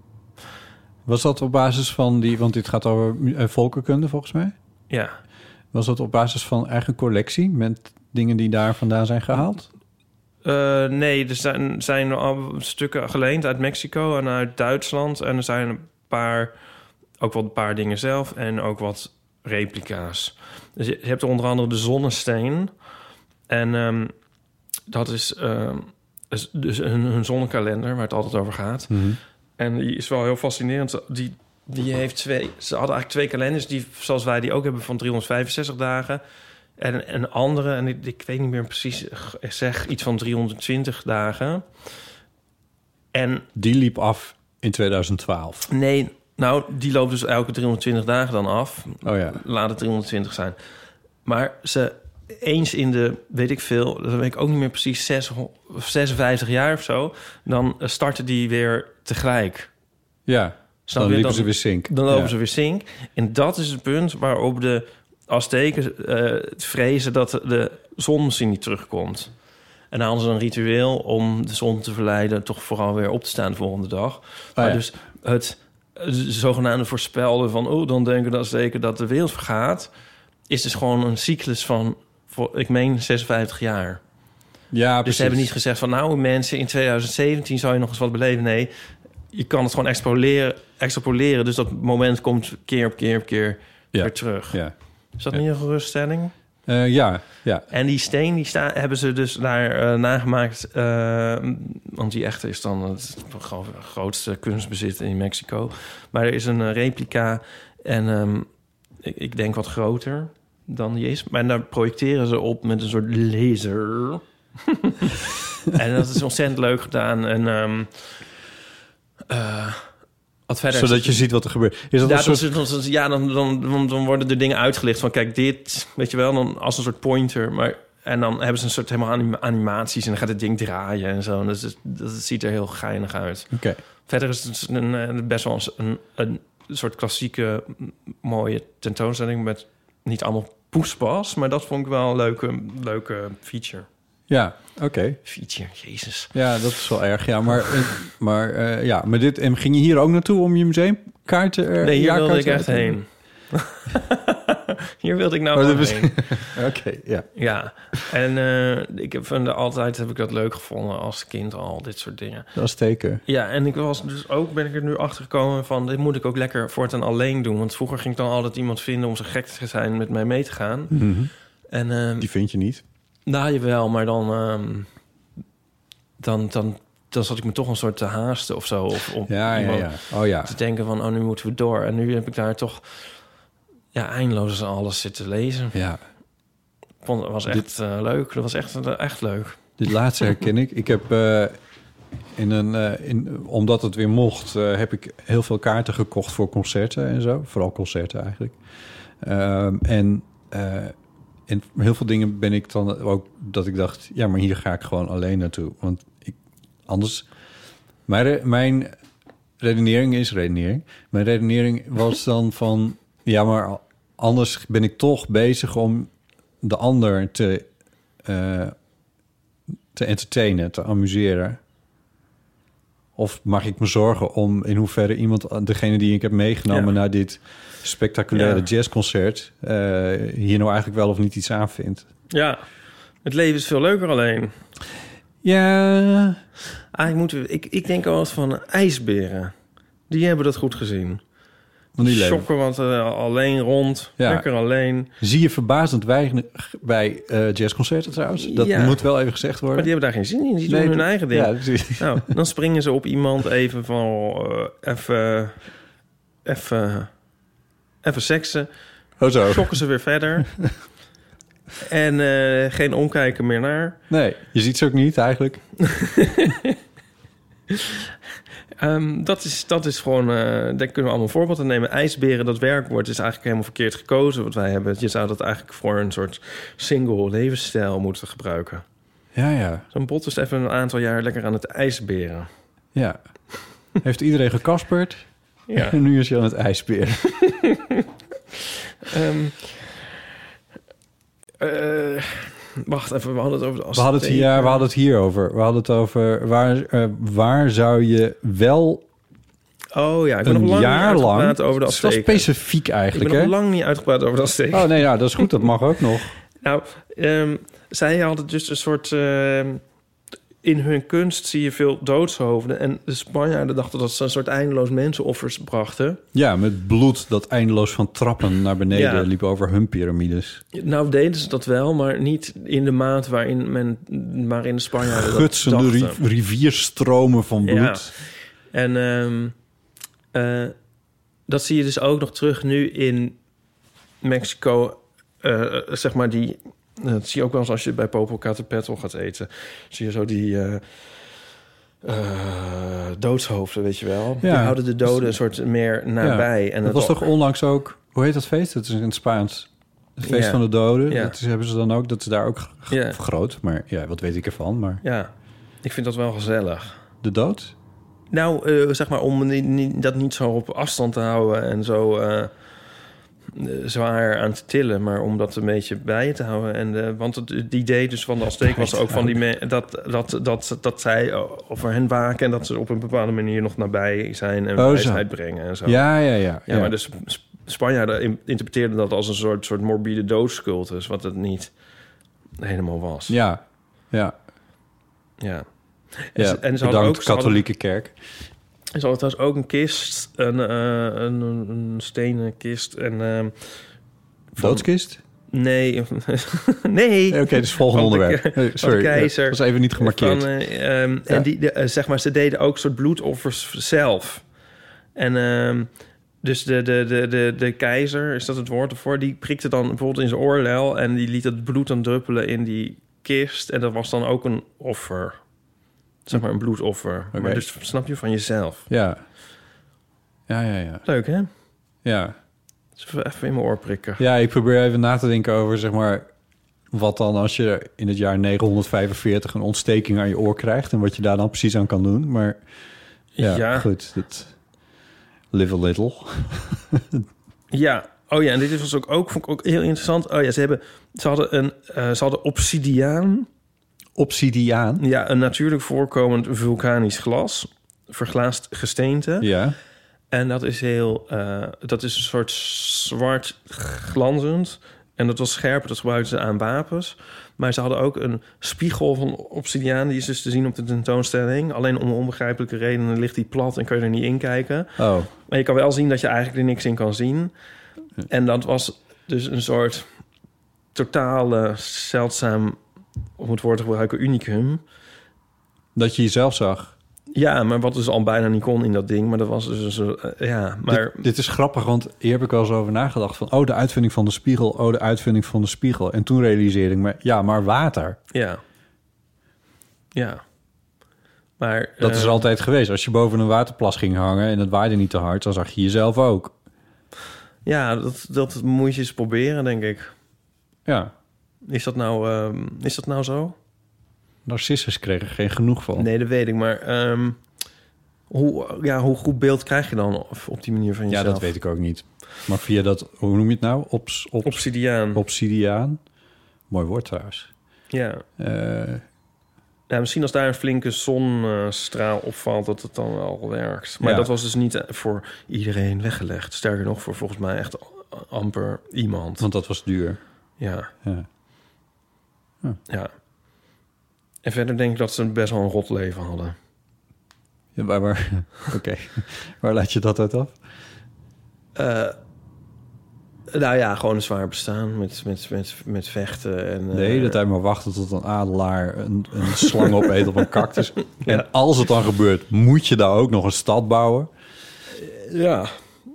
Was dat op basis van die... Want dit gaat over uh, volkenkunde, volgens mij? Ja. Was dat op basis van eigen collectie... met dingen die daar vandaan zijn gehaald? Uh, nee, er zijn, zijn al stukken geleend uit Mexico en uit Duitsland. En er zijn een paar, ook wel een paar dingen zelf en ook wat replica's. Dus je hebt onder andere de zonnesteen. En um, dat is uh, dus hun, hun zonnekalender, waar het altijd over gaat. Mm-hmm. En die is wel heel fascinerend. Die, die heeft twee, ze hadden eigenlijk twee kalenders, die, zoals wij die ook hebben, van driehonderdvijfenzestig dagen... En een andere, en ik, ik weet niet meer precies, zeg iets van driehonderdtwintig dagen. En die liep af in tweeduizend twaalf. Nee, nou, die loopt dus elke driehonderdtwintig dagen dan af. Oh ja. Laat het driehonderdtwintig zijn. Maar ze eens in de, weet ik veel, dat weet ik ook niet meer precies, zesenvijftig jaar of zo... dan starten die weer tegelijk. Ja, Snap dan je? liepen dan, ze weer sync. Dan lopen ja. ze weer sync. En dat is het punt waarop de Azteken uh, vrezen dat de zon misschien niet terugkomt. En dan hadden ze een ritueel om de zon te verleiden... toch vooral weer op te staan de volgende dag. Oh, maar ja. dus het zogenaamde voorspelden van... oh, dan denken we dat zeker dat de wereld vergaat... is dus gewoon een cyclus van, voor, ik meen, zesenvijftig jaar. Ja, dus precies. ze hebben niet gezegd van... nou, mensen, in tweeduizend zeventien zou je nog eens wat beleven. Nee, je kan het gewoon extrapoleren. extrapoleren dus dat moment komt keer op keer op keer ja. weer terug. Ja. Is dat ja. niet een geruststelling? Uh, ja, ja. En die steen, die sta, hebben ze dus daar uh, nagemaakt. Uh, want die echte is dan het grootste kunstbezit in Mexico. Maar er is een uh, replica. En um, ik, ik denk wat groter dan die is. Maar daar projecteren ze op met een soort laser. En dat is ontzettend leuk gedaan. En... Um, uh, Verder, zodat je ziet wat er gebeurt. Is dat ja, een soort... dan, dan, ja dan, dan, dan worden er dingen uitgelicht van... kijk, dit, weet je wel, dan als een soort pointer. Maar, en dan hebben ze een soort helemaal anim- animaties... en dan gaat het ding draaien en zo. Dus het, dat, het ziet er heel geinig uit. Okay. Verder is het een, een, best wel een, een soort klassieke mooie tentoonstelling... met niet allemaal poespas... maar dat vond ik wel een leuke, leuke feature. Ja, oké. Okay. Feature, jezus. Ja, dat is wel erg. Ja, maar, maar, uh, ja, maar dit, en ging je hier ook naartoe om je museumkaarten? Uh, nee, hier wilde ik echt heen. Hier wilde ik nou wel heen. Oké, okay, ja. Ja, en uh, ik heb van de, altijd heb ik dat leuk gevonden als kind al, dit soort dingen. Dat is teken. Ja, en ik was dus ook, ben ik er nu achter gekomen van... dit moet ik ook lekker voortaan alleen doen. Want vroeger ging ik dan altijd iemand vinden om zo gek te zijn met mij mee te gaan. Mm-hmm. En, uh, die vind je niet? Nou, jawel, maar dan, um, dan, dan dan zat ik me toch een soort te haasten of zo. Of om Ja, ja, iemand ja. Oh ja. te denken van, oh, nu moeten we door. En nu heb ik daar toch ja, eindeloos alles zitten lezen. Ja. Ik vond, het was echt uh, leuk. Dat was echt, uh, echt leuk. Dit laatste herken ik. Ik heb uh, in een, uh, in, omdat het weer mocht, uh, heb ik heel veel kaarten gekocht voor concerten en zo. Vooral concerten eigenlijk. Um, en uh, in heel veel dingen ben ik dan ook dat ik dacht, ja, maar hier ga ik gewoon alleen naartoe. Want ik, anders... Mijn, mijn redenering is redenering. Mijn redenering was dan van, ja, maar anders ben ik toch bezig om de ander te, uh, te entertainen, te amuseren. Of mag ik me zorgen om in hoeverre iemand, degene die ik heb meegenomen ja. naar dit spectaculaire ja. jazzconcert, uh, hier nou eigenlijk wel of niet iets aan vindt. Ja, het leven is veel leuker alleen. Ja. Eigenlijk moeten we, ik, ik denk altijd van ijsberen. Die hebben dat goed gezien. Shocken, want uh, alleen rond, ja. lekker alleen. Zie je verbazend weinig bij uh, jazzconcerten trouwens. Dat ja. moet wel even gezegd worden. Maar die hebben daar geen zin in. Die nee, doen hun die, eigen ding. Ja, nou, dan springen ze op iemand even van uh, even, even, even seksen. Oh zo. Shocken ze weer verder. En uh, geen omkijken meer naar. Nee, je ziet ze ook niet eigenlijk. um, dat, is, dat is gewoon... Uh, daar kunnen we allemaal voorbeelden nemen. IJsberen, dat werkwoord is eigenlijk helemaal verkeerd gekozen. Wat wij hebben. Je zou dat eigenlijk voor een soort single levensstijl moeten gebruiken. Ja, ja. Zo'n bot is even een aantal jaar lekker aan het ijsberen. Ja. Heeft iedereen gekasperd? Ja. En nu is hij aan het ijsberen. um, Uh, wacht even, we hadden het over de we hadden het, hier, ja, we hadden het hier over. We hadden het over waar, uh, waar zou je wel oh ja, ik ben een nog lang jaar niet lang over de afsteken. Dat is wel specifiek eigenlijk. Ik ben hè? nog lang niet uitgepraat over de afsteken. Oh nee, ja, dat is goed. Dat mag ook nog. Nou, um, zij hadden dus een soort... Uh, in hun kunst zie je veel doodshoofden. En de Spanjaarden dachten dat ze een soort eindeloos mensenoffers brachten. Ja, met bloed dat eindeloos van trappen naar beneden ja. liep over hun piramides. Nou deden ze dat wel, maar niet in de maat waarin men, waarin de Spanjaarden Gutsende dat dachten. rivierstromen van bloed. Ja. En um, uh, dat zie je dus ook nog terug nu in Mexico. Uh, zeg maar die... Dat zie je ook wel eens als je bij Popocatépetl gaat eten. Zie je zo die uh, uh, doodshoofden, weet je wel. Ja. Die houden de doden een soort meer nabij. Ja. En dat was toch onlangs ook... Hoe heet dat feest? Het is in het Spaans. Het feest ja. van de doden. Ja. Dat hebben ze dan ook. Dat is daar ook g- ja. groot. Maar ja, wat weet ik ervan? Maar... Ja, ik vind dat wel gezellig. De dood? Nou, uh, zeg maar om niet, dat niet zo op afstand te houden en zo... Uh, zwaar aan te tillen, maar om dat een beetje bij je te houden. En uh, want het, het idee dus van de Azteken was ook van die me- dat, dat, dat, dat zij over hen waken en dat ze op een bepaalde manier nog nabij zijn en oh, wijsheid zo. brengen en zo. Ja, ja, ja. Ja, ja. Maar dus Spanjaarden interpreteerden dat als een soort, soort morbide doodscultus, wat het niet helemaal was. Ja, ja. Ja. En, ja, en ze hadden ook katholieke kerk. Er is altijd ook een kist, een, uh, een, een stenen kist. En, uh, van... Doodskist? Nee. nee. Oké, okay, dus volgende onderwerp. De, hey, sorry, de keizer. Dat was even niet gemarkeerd. Van, uh, um, ja. En die, de, uh, zeg maar, ze deden ook soort bloedoffers zelf. En uh, dus de, de, de, de, de keizer, is dat het woord ervoor? Die prikte dan bijvoorbeeld in zijn oorlel en die liet het bloed dan druppelen in die kist. En dat was dan ook een offer. Zeg maar een bloedoffer. Okay. Maar dus snap je van jezelf. Ja. Ja, ja, ja. Leuk, hè? Ja. Dus even in mijn oor prikken. Ja, ik probeer even na te denken over, zeg maar... wat dan als je in het jaar negenhonderdvijfenveertig... een ontsteking aan je oor krijgt... en wat je daar dan precies aan kan doen. Maar ja, ja. goed. Dat... Live a little. Ja. Oh ja, en dit was ook, ook, vond ik ook heel interessant. Oh ja, ze, hebben, ze hadden een uh, ze hadden obsidiaan... Obsidiaan? Ja, een natuurlijk voorkomend vulkanisch glas. Verglaasd gesteente. Ja. En dat is heel... Uh, dat is een soort zwart glanzend. En dat was scherp. Dat gebruikten ze aan wapens. Maar ze hadden ook een spiegel van obsidiaan. Die is dus te zien op de tentoonstelling. Alleen om onbegrijpelijke redenen ligt die plat... en kun je er niet in kijken. Oh. Maar je kan wel zien dat je eigenlijk er niks in kan zien. En dat was dus een soort totale zeldzaam... om het woord te gebruiken, unicum. Dat je jezelf zag? Ja, maar wat dus al bijna niet kon in dat ding. Maar dat was dus... Uh, ja, maar... Dit, dit is grappig, want hier heb ik wel eens over nagedacht. Van, oh, de uitvinding van de spiegel. Oh, de uitvinding van de spiegel. En toen realiseerde ik me, ja, maar water. Ja. Ja. Maar... Dat uh, is er altijd geweest. Als je boven een waterplas ging hangen en het waaide niet te hard, dan zag je jezelf ook. Ja, dat, dat moet je eens proberen, denk ik. Ja. Is dat nou, uh, is dat nou zo? Narcissus kregen er geen genoeg van. Nee, dat weet ik. Maar um, hoe, ja, hoe goed beeld krijg je dan op die manier van jezelf? Ja, dat weet ik ook niet. Maar via dat, hoe noem je het nou? Ops, ops, obsidiaan. Obsidiaan. Mooi woord trouwens. Ja. Uh, ja. Misschien als daar een flinke zonstraal opvalt, dat het dan wel werkt. Maar ja. Dat was dus niet voor iedereen weggelegd. Sterker nog, voor volgens mij echt amper iemand. Want dat was duur. Ja. Ja. Ja. ja. En verder denk ik dat ze best wel een rot leven hadden. Ja, maar, maar oké. Okay. Waar laat je dat uit af? Uh, nou ja, gewoon een zwaar bestaan met, met, met, met vechten. En, uh, de hele tijd maar wachten tot een adelaar een, een slang opeet op een cactus. Ja. En als het dan gebeurt, moet je daar ook nog een stad bouwen. Ja.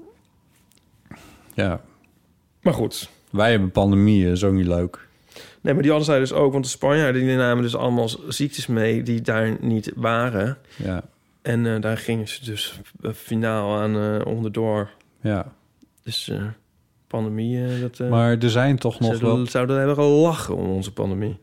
Ja. Maar goed. Wij hebben pandemieën, is ook niet leuk. Nee, maar die hadden zij dus ook. Want de Spanjaarden die namen dus allemaal ziektes mee die daar niet waren. Ja. En uh, daar gingen ze dus finaal aan uh, onderdoor. Ja. Dus uh, pandemie... Uh, dat, uh, maar er zijn toch nog zouden, wel... Zouden hebben gelachen om onze pandemie.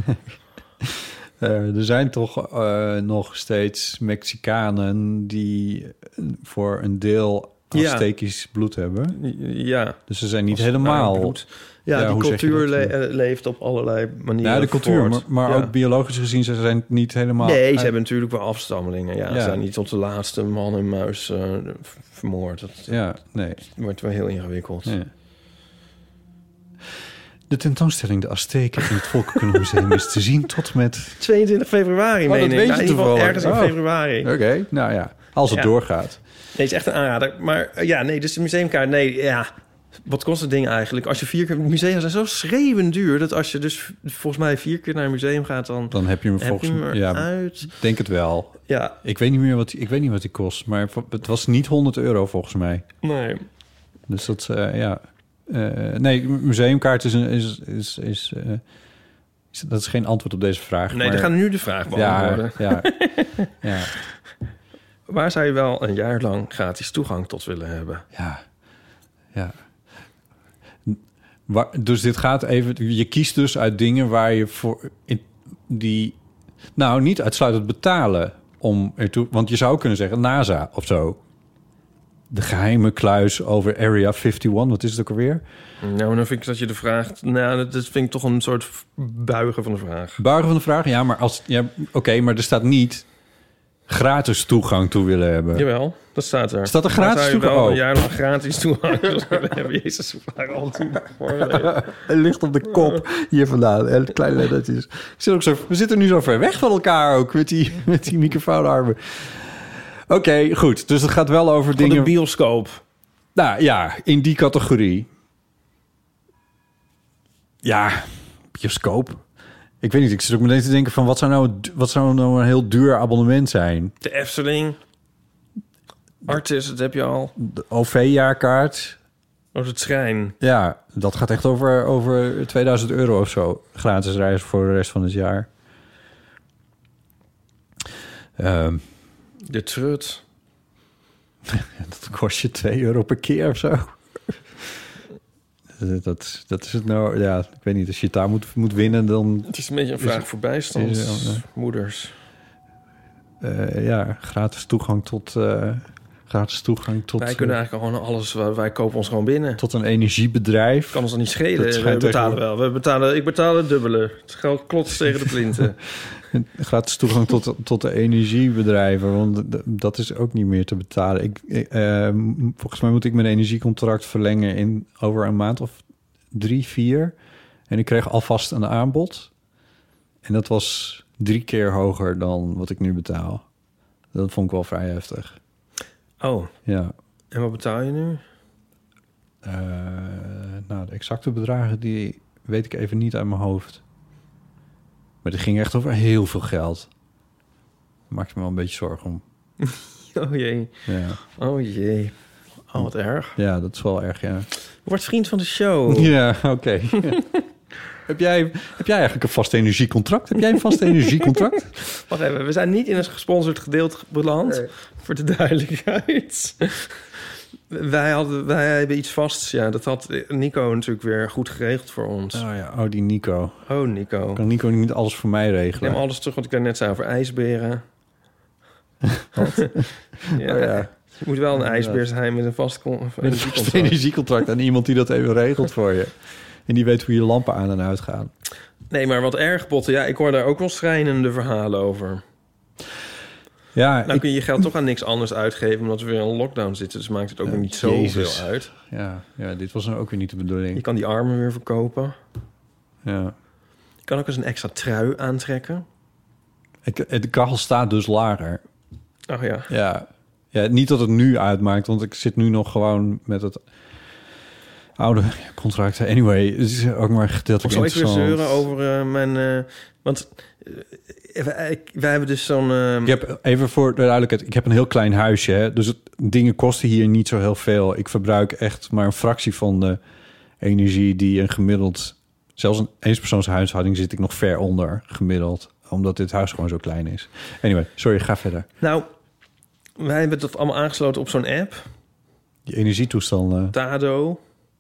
uh, er zijn toch uh, nog steeds Mexicanen die voor een deel Aztekisch ja. bloed hebben. Ja. Dus ze zijn niet Als helemaal... Ja, ja, die cultuur le- leeft op allerlei manieren. Ja, de cultuur, voort. maar, maar ja. ook biologisch gezien, ze zijn niet helemaal... Nee, ze uit... hebben natuurlijk wel afstammelingen. Ja, ja. Ze zijn niet tot de laatste man en muis uh, vermoord. Dat ja, nee. wordt wel heel ingewikkeld. Ja. De tentoonstelling De Azteken in het Volkenkundemuseum is te zien tot met... tweeëntwintig februari, oh, meen dat ik. weet nou, je in ieder geval ergens in oh. februari. Oké, okay. nou ja, als het ja. doorgaat. Nee, het is echt een aanrader. Maar uh, ja, nee, dus de museumkaart, nee, ja... Wat kost het ding eigenlijk? Als je vier keer... Musea zijn zo schreeuwend duur... dat als je dus volgens mij vier keer naar een museum gaat... dan, dan heb je hem volgens mij ja, uit. Denk het wel. Ja. Ik weet niet meer wat ik weet niet wat die kost, maar het was niet honderd euro volgens mij. Nee. Dus dat uh, ja. Uh, nee, museumkaart is een is is is, uh, is dat is geen antwoord op deze vraag. Nee, maar... dan gaan nu de vraag beantwoorden. Ja. ja. ja. Waar zou je wel een jaar lang gratis toegang tot willen hebben? Ja. Ja. Waar, dus dit gaat even... Je kiest dus uit dingen waar je voor... In, die... Nou, niet uitsluitend betalen om ertoe... Want je zou kunnen zeggen NASA of zo. De geheime kluis over Area eenenvijftig. Wat is het ook alweer? Nou, dan vind ik dat je de vraag... Nou, dat vind ik toch een soort buigen van de vraag. Buigen van de vraag? Ja, maar als... Ja, Oké, okay, maar er staat niet... gratis toegang toe willen hebben. Jawel, dat staat er. Staat er gratis toegang? Wel oh. een jaar lang gratis toegang willen hebben. Jezus, we waren al toen Het ligt op de kop hier vandaan. En het kleine lettertjes. Zit ook zo, we zitten nu zo ver weg van elkaar ook met die, met die microfoonarmen. Oké, okay, goed. Dus het gaat wel over van dingen... de bioscoop. Nou ja, in die categorie. Ja, bioscoop. Ik weet niet, ik zit ook meteen te denken van... wat zou nou, wat zou nou een heel duur abonnement zijn? De Efteling. Artis, dat heb je al. De O V-jaarkaart. Oh, het Schrijn. Ja, dat gaat echt over, over tweeduizend euro of zo. Gratis reizen voor de rest van het jaar. Um, de Trut. Dat kost je twee euro per keer of zo. Dat, dat is het nou... Ja, ik weet niet. Als je het daar moet, moet winnen, dan... Het is een beetje een vraag het, voor bijstandsmoeders. Uh, ja, gratis toegang tot... Uh, gratis toegang tot... Wij kunnen eigenlijk gewoon alles... Wij kopen ons gewoon binnen. Tot een energiebedrijf. Kan ons dan niet schelen. We betalen wel. We betalen, ik betaal het dubbele. Het geld klotst tegen de plinten. Gratis toegang tot, tot de energiebedrijven. Want dat is ook niet meer te betalen. Ik, uh, volgens mij moet ik mijn energiecontract verlengen in over een maand of drie, vier. En ik kreeg alvast een aanbod. En dat was drie keer hoger dan wat ik nu betaal. Dat vond ik wel vrij heftig. Oh. Ja. En wat betaal je nu? Uh, nou, de exacte bedragen die weet ik even niet uit mijn hoofd. Maar het ging echt over heel veel geld. maak ik me wel een beetje zorgen om. Oh jee. Ja, Oh jee. Oh, wat erg. ja dat is wel erg, ja. Word vriend van de show. Ja, oké. Okay. Ja. Heb jij, heb jij eigenlijk een vast energiecontract? Heb jij een vast energiecontract? Wacht even, we zijn niet in een gesponsord gedeelte beland. Nee. Voor de duidelijkheid. wij, hadden, wij hebben iets vasts. Ja, dat had Nico natuurlijk weer goed geregeld voor ons. Oh ja, oh die Nico. Oh, Nico. Kan Nico niet alles voor mij regelen? Neem alles terug wat ik daarnet zei over ijsberen. Wat? ja, oh ja. Je moet wel een ijsbeer zijn met een vast, con- met een vast energiecontract. En iemand die dat even regelt voor je. En die weet hoe je lampen aan en uit gaan. Nee, maar wat erg, Botte. Ja, ik hoor daar ook wel schrijnende verhalen over. Ja, nou ik... kun je je geld toch aan niks anders uitgeven... omdat we weer in een lockdown zitten. Dus maakt het ook uh, niet zoveel uit. Ja, ja, dit was nou ook weer niet de bedoeling. Je kan die armen weer verkopen. Ja. Je kan ook eens een extra trui aantrekken. Ik, de kachel staat dus lager. Ach ja. Ja. Ja, niet dat het nu uitmaakt, want ik zit nu nog gewoon met het oude contract. Anyway, het is ook maar gedeeltelijk interessant. Zal ik weer zeuren over uh, mijn... Uh, want uh, wij hebben dus zo'n... Uh... Ik heb, even voor de duidelijkheid, ik heb een heel klein huisje. Hè? Dus het, dingen kosten hier niet zo heel veel. Ik verbruik echt maar een fractie van de energie die een gemiddeld... Zelfs een eenpersoonshuishouding zit ik nog ver onder gemiddeld. Omdat dit huis gewoon zo klein is. Anyway, sorry, ga verder. Nou, wij hebben dat allemaal aangesloten op zo'n app. Die energietoestanden. Tado.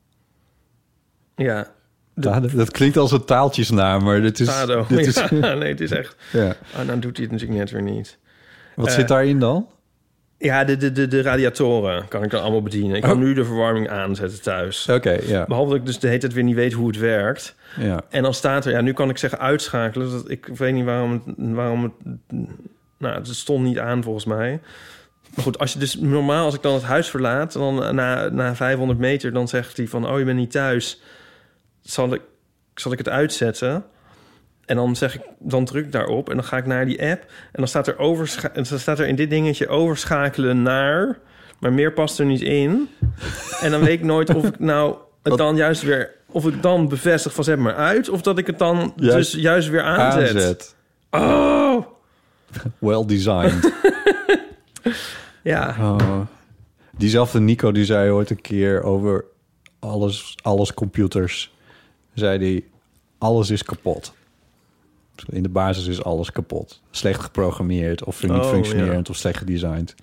Ja. De... Tado, dat klinkt als een taaltjesnaam, maar dit is... Tado, dit is... ja, nee, het is echt... Ja. Oh, dan doet hij het natuurlijk net weer niet. Wat uh, zit daarin dan? Ja, de, de, de, de radiatoren kan ik dan allemaal bedienen. Ik kan oh. nu de verwarming aanzetten thuis. Oké, okay, ja. Behalve dat ik dus de hele tijd weer niet weet hoe het werkt. Ja. En dan staat er... Ja, nu kan ik zeggen uitschakelen. Dat, ik weet niet waarom het... Waarom het nou, het stond niet aan volgens mij. Maar goed, als je dus normaal... Als ik dan het huis verlaat... Dan na, na vijfhonderd meter... Dan zegt hij van... Oh, je bent niet thuis. Zal ik, zal ik het uitzetten? En dan zeg ik... Dan druk ik daarop. En dan ga ik naar die app. En dan staat er, overscha- en dan staat er in dit dingetje... Overschakelen naar... Maar meer past er niet in. En dan weet ik nooit of ik nou... Het dan juist weer... Of ik dan bevestig van zet maar uit... Of dat ik het dan juist, dus juist weer aanzet. aanzet. Oh! Well designed. Ja. Oh. Diezelfde Nico die zei ooit een keer over alles, alles computers. Zei die, alles is kapot. In de basis is alles kapot. Slecht geprogrammeerd of niet oh, functionerend ja. of slecht gedesigned.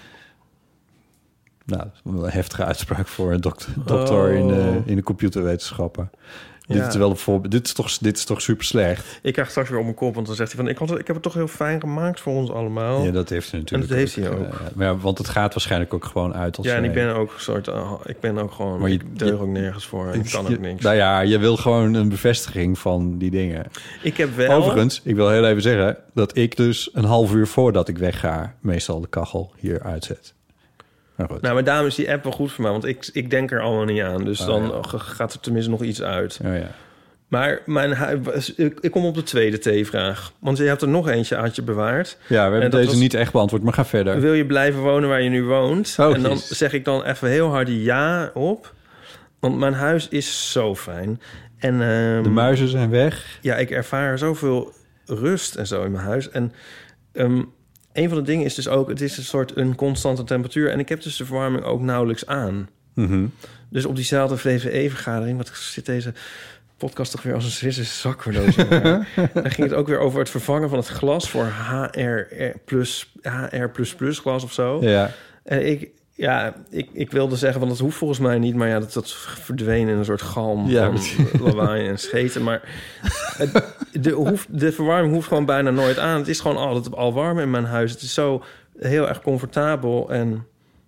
Nou, een heftige uitspraak voor een dokter, dokter oh. in, de, in de computerwetenschappen. Ja. Dit, is wel een voorbeeld. Dit is toch, dit is toch super slecht. Ik krijg straks weer op mijn kop, want dan zegt hij van... Ik, had het, ik heb het toch heel fijn gemaakt voor ons allemaal. Ja, dat heeft hij natuurlijk. En dat heeft hij ook. Uh, maar ja, want het gaat waarschijnlijk ook gewoon uit als... Ja, en ik ben ook een soort... Uh, ik ben ook gewoon... Maar je, ik deug ook nergens voor. En ik kan ook niks. Nou ja, je wil gewoon een bevestiging van die dingen. Ik heb wel... Overigens, ik wil heel even zeggen... dat ik dus een half uur voordat ik wegga... meestal de kachel hier uitzet. Nou, nou, maar daarom is die app wel goed voor mij. Want ik, ik denk er allemaal niet aan. Dus oh, dan ja. gaat er tenminste nog iets uit. Oh, ja. Maar mijn hu- ik kom op de tweede T-vraag. Want je hebt er nog eentje uit je bewaard. Ja, we hebben en deze was, niet echt beantwoord, maar ga verder. Wil je blijven wonen waar je nu woont? Oh, en dan geez. zeg ik dan even heel hard ja op. Want mijn huis is zo fijn. En, um, de muizen zijn weg. Ja, ik ervaar zoveel rust en zo in mijn huis. En um, een van de dingen is dus ook... het is een soort een constante temperatuur. En ik heb dus de verwarming ook nauwelijks aan. Mm-hmm. Dus op diezelfde V V E-vergadering... wat zit deze... podcast toch weer als een Zwitserse zakverdoos. Dan ging het ook weer over het vervangen van het glas voor H R plus, H R plus plus glas of zo. Ja. En ik, ja, ik, ik wilde zeggen, want dat hoeft volgens mij niet, maar ja, dat, dat verdween in een soort galm ja, van lawaai en scheten. Maar het, de, hoeft, de verwarming hoeft gewoon bijna nooit aan. Het is gewoon altijd al warm in mijn huis. Het is zo heel erg comfortabel en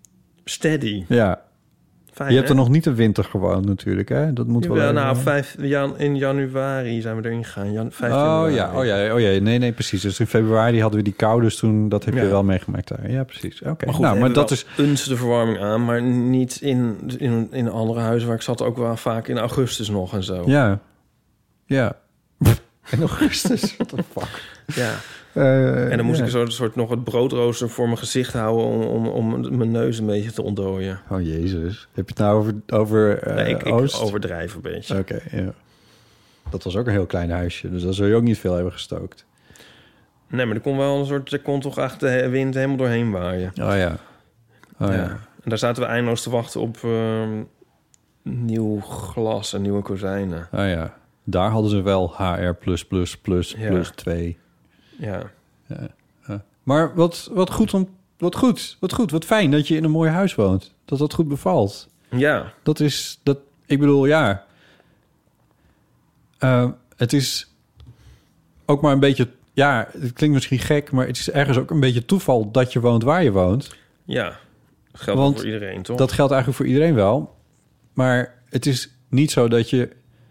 steady. Ja. Fijn, je hebt hè? er nog niet de winter gewoond natuurlijk, hè? Dat moet ja, wel. Nou, vijf, jan, in januari zijn we erin gegaan. Jan, vijf oh januari. ja, oh ja, oh ja, nee, nee, precies. Dus in februari hadden we die kou, dus toen dat heb je ja. wel meegemaakt daar. Ja, precies. Oké. Okay. Maar goed, nou, maar dat is eens de verwarming aan, maar niet in, in in andere huizen waar ik zat ook wel vaak in augustus nog en zo. Ja, ja. In augustus. What the fuck? Ja. Uh, en dan moest ja. ik zo een soort nog het broodrooster voor mijn gezicht houden om, om, om mijn neus een beetje te ontdooien. Oh jezus. Heb je het nou over, over uh, nee, ik, ik Oost? overdrijf een beetje. Oké, okay, ja. Dat was ook een heel klein huisje, dus daar zul je ook niet veel hebben gestookt. Nee, maar er kon wel een soort... Er kon toch echt de wind helemaal doorheen waaien. Oh ja. Oh ja. ja. En daar zaten we eindeloos te wachten op uh, nieuw glas en nieuwe kozijnen. Oh ja. Daar hadden ze wel H R plus plus plus Ja. plus twee. Ja. Ja. Ja. Maar wat, wat goed om... Wat goed, wat goed, wat fijn dat je in een mooi huis woont. Dat dat goed bevalt. Ja. Dat is... Dat, ik bedoel, ja... Uh, het is ook maar een beetje... Ja, het klinkt misschien gek, maar het is ergens ook een beetje toeval dat je woont waar je woont. Ja, dat geldt Want voor iedereen, toch? Dat geldt eigenlijk voor iedereen wel. Maar het is niet zo dat je...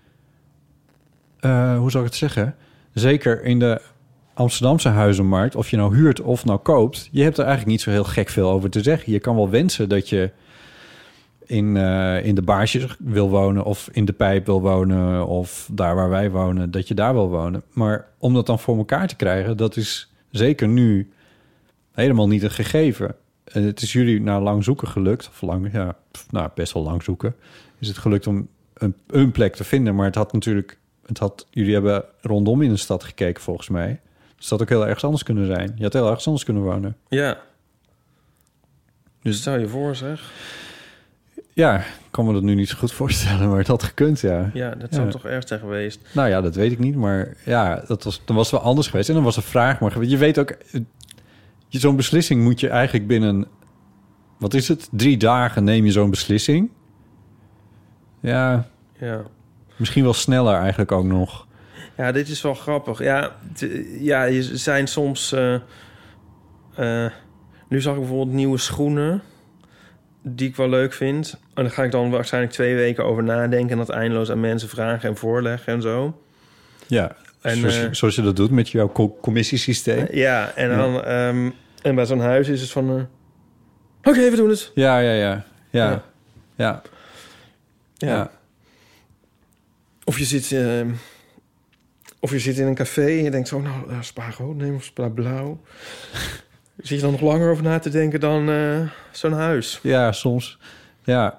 Uh, hoe zou ik het zeggen? Zeker in de Amsterdamse huizenmarkt, of je nou huurt of nou koopt... je hebt er eigenlijk niet zo heel gek veel over te zeggen. Je kan wel wensen dat je in, uh, in de Baarsjes wil wonen... of in de Pijp wil wonen, of daar waar wij wonen... dat je daar wil wonen. Maar om dat dan voor elkaar te krijgen... dat is zeker nu helemaal niet een gegeven. En het is jullie na lang zoeken gelukt... of lang, ja, nou, best wel lang zoeken... is het gelukt om een, een plek te vinden. Maar het had natuurlijk... Het had, jullie hebben rondom in de stad gekeken, volgens mij. Dus dat had ook heel ergens anders kunnen zijn. Je had heel ergens anders kunnen wonen. Ja. Dus stel je voor, zeg. Ja, ik kan me dat nu niet zo goed voorstellen, maar het had gekund, ja. Ja, dat zou ja. toch erg zijn geweest. Nou ja, dat weet ik niet, maar ja, dat was, dan was het wel anders geweest. En dan was de vraag maar geweest. Je weet ook, je, zo'n beslissing moet je eigenlijk binnen... Wat is het? Drie dagen neem je zo'n beslissing. Ja, Ja. misschien wel sneller eigenlijk ook nog. Ja, dit is wel grappig. Ja, t- ja je zijn soms... Uh, uh, nu zag ik bijvoorbeeld nieuwe schoenen... die ik wel leuk vind. En daar ga ik dan waarschijnlijk twee weken over nadenken... en dat eindeloos aan mensen vragen en voorleggen en zo. Ja, en, zoals, uh, je, zoals je dat doet met jouw co- commissiesysteem. Uh, ja, en dan... Ja. Um, en bij zo'n huis is het van... Uh, Oké, okay, we doen het. Ja, ja, ja. Ja, ja. ja. ja. ja. Of je zit... Uh, of je zit in een café en je denkt zo... nou, uh, spa rood neem of spa blauw. Zit je dan nog langer over na te denken dan uh, zo'n huis? Ja, soms. Ja.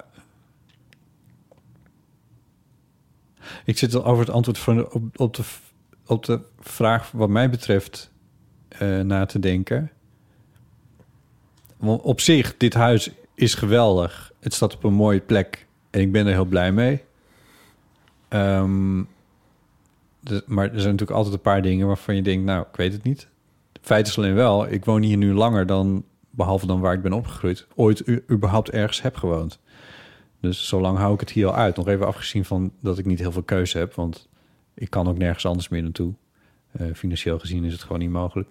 Ik zit al over het antwoord van op, op, de, op de vraag wat mij betreft uh, na te denken. Want op zich, dit huis is geweldig. Het staat op een mooie plek en ik ben er heel blij mee. Um, de, maar er zijn natuurlijk altijd een paar dingen waarvan je denkt... nou, ik weet het niet. Feit is alleen wel, ik woon hier nu langer dan... behalve dan waar ik ben opgegroeid... ooit u, überhaupt ergens heb gewoond. Dus zo lang hou ik het hier al uit. Nog even afgezien van dat ik niet heel veel keuze heb... want ik kan ook nergens anders meer naartoe. Uh, financieel gezien is het gewoon niet mogelijk.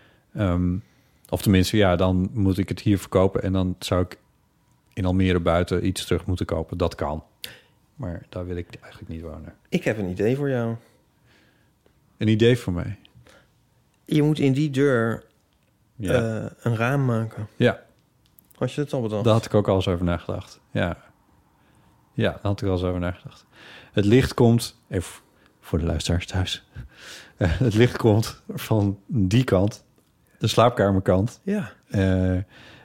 Um, of tenminste, ja, dan moet ik het hier verkopen... en dan zou ik in Almere buiten iets terug moeten kopen. Dat kan. Maar daar wil ik eigenlijk niet wonen. Ik heb een idee voor jou. Een idee voor mij? Je moet in die deur ja. uh, een raam maken. Ja. Had je dat al bedacht? Daar had ik ook al eens over nagedacht. Ja. Ja, daar had ik al eens over nagedacht. Het licht komt... Even voor de luisteraars thuis. Uh, het licht komt van die kant. De slaapkamerkant. Ja. Uh,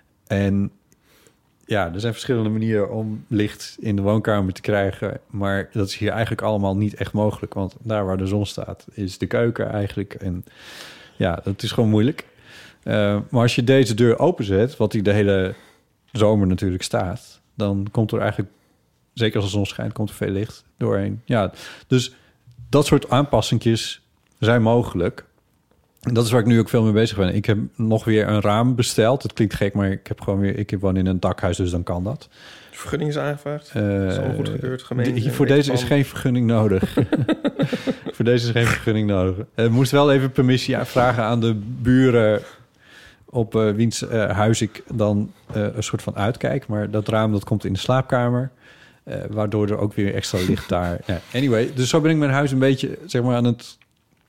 en ja, er zijn verschillende manieren om licht in de woonkamer te krijgen. Maar dat is hier eigenlijk allemaal niet echt mogelijk. Want daar waar de zon staat, is de keuken eigenlijk. En ja, dat is gewoon moeilijk. Uh, maar als je deze deur openzet, wat die de hele zomer natuurlijk staat... dan komt er eigenlijk, zeker als de zon schijnt, komt er veel licht doorheen. Ja, dus dat soort aanpassingjes zijn mogelijk. En dat is waar ik nu ook veel mee bezig ben. Ik heb nog weer een raam besteld. Het klinkt gek, maar ik heb gewoon weer... Ik woon in een dakhuis, dus dan kan dat. De vergunning is aangevraagd? Uh, dat is allemaal goed gekeurd, gemeente. De, voor deze is geen vergunning nodig. Voor deze is geen vergunning nodig. Ik moest wel even permissie vragen aan de buren... op uh, wiens uh, huis ik dan uh, een soort van uitkijk. Maar dat raam, dat komt in de slaapkamer... Uh, waardoor er ook weer extra licht daar... Ja, anyway, dus zo ben ik mijn huis een beetje... zeg maar aan het...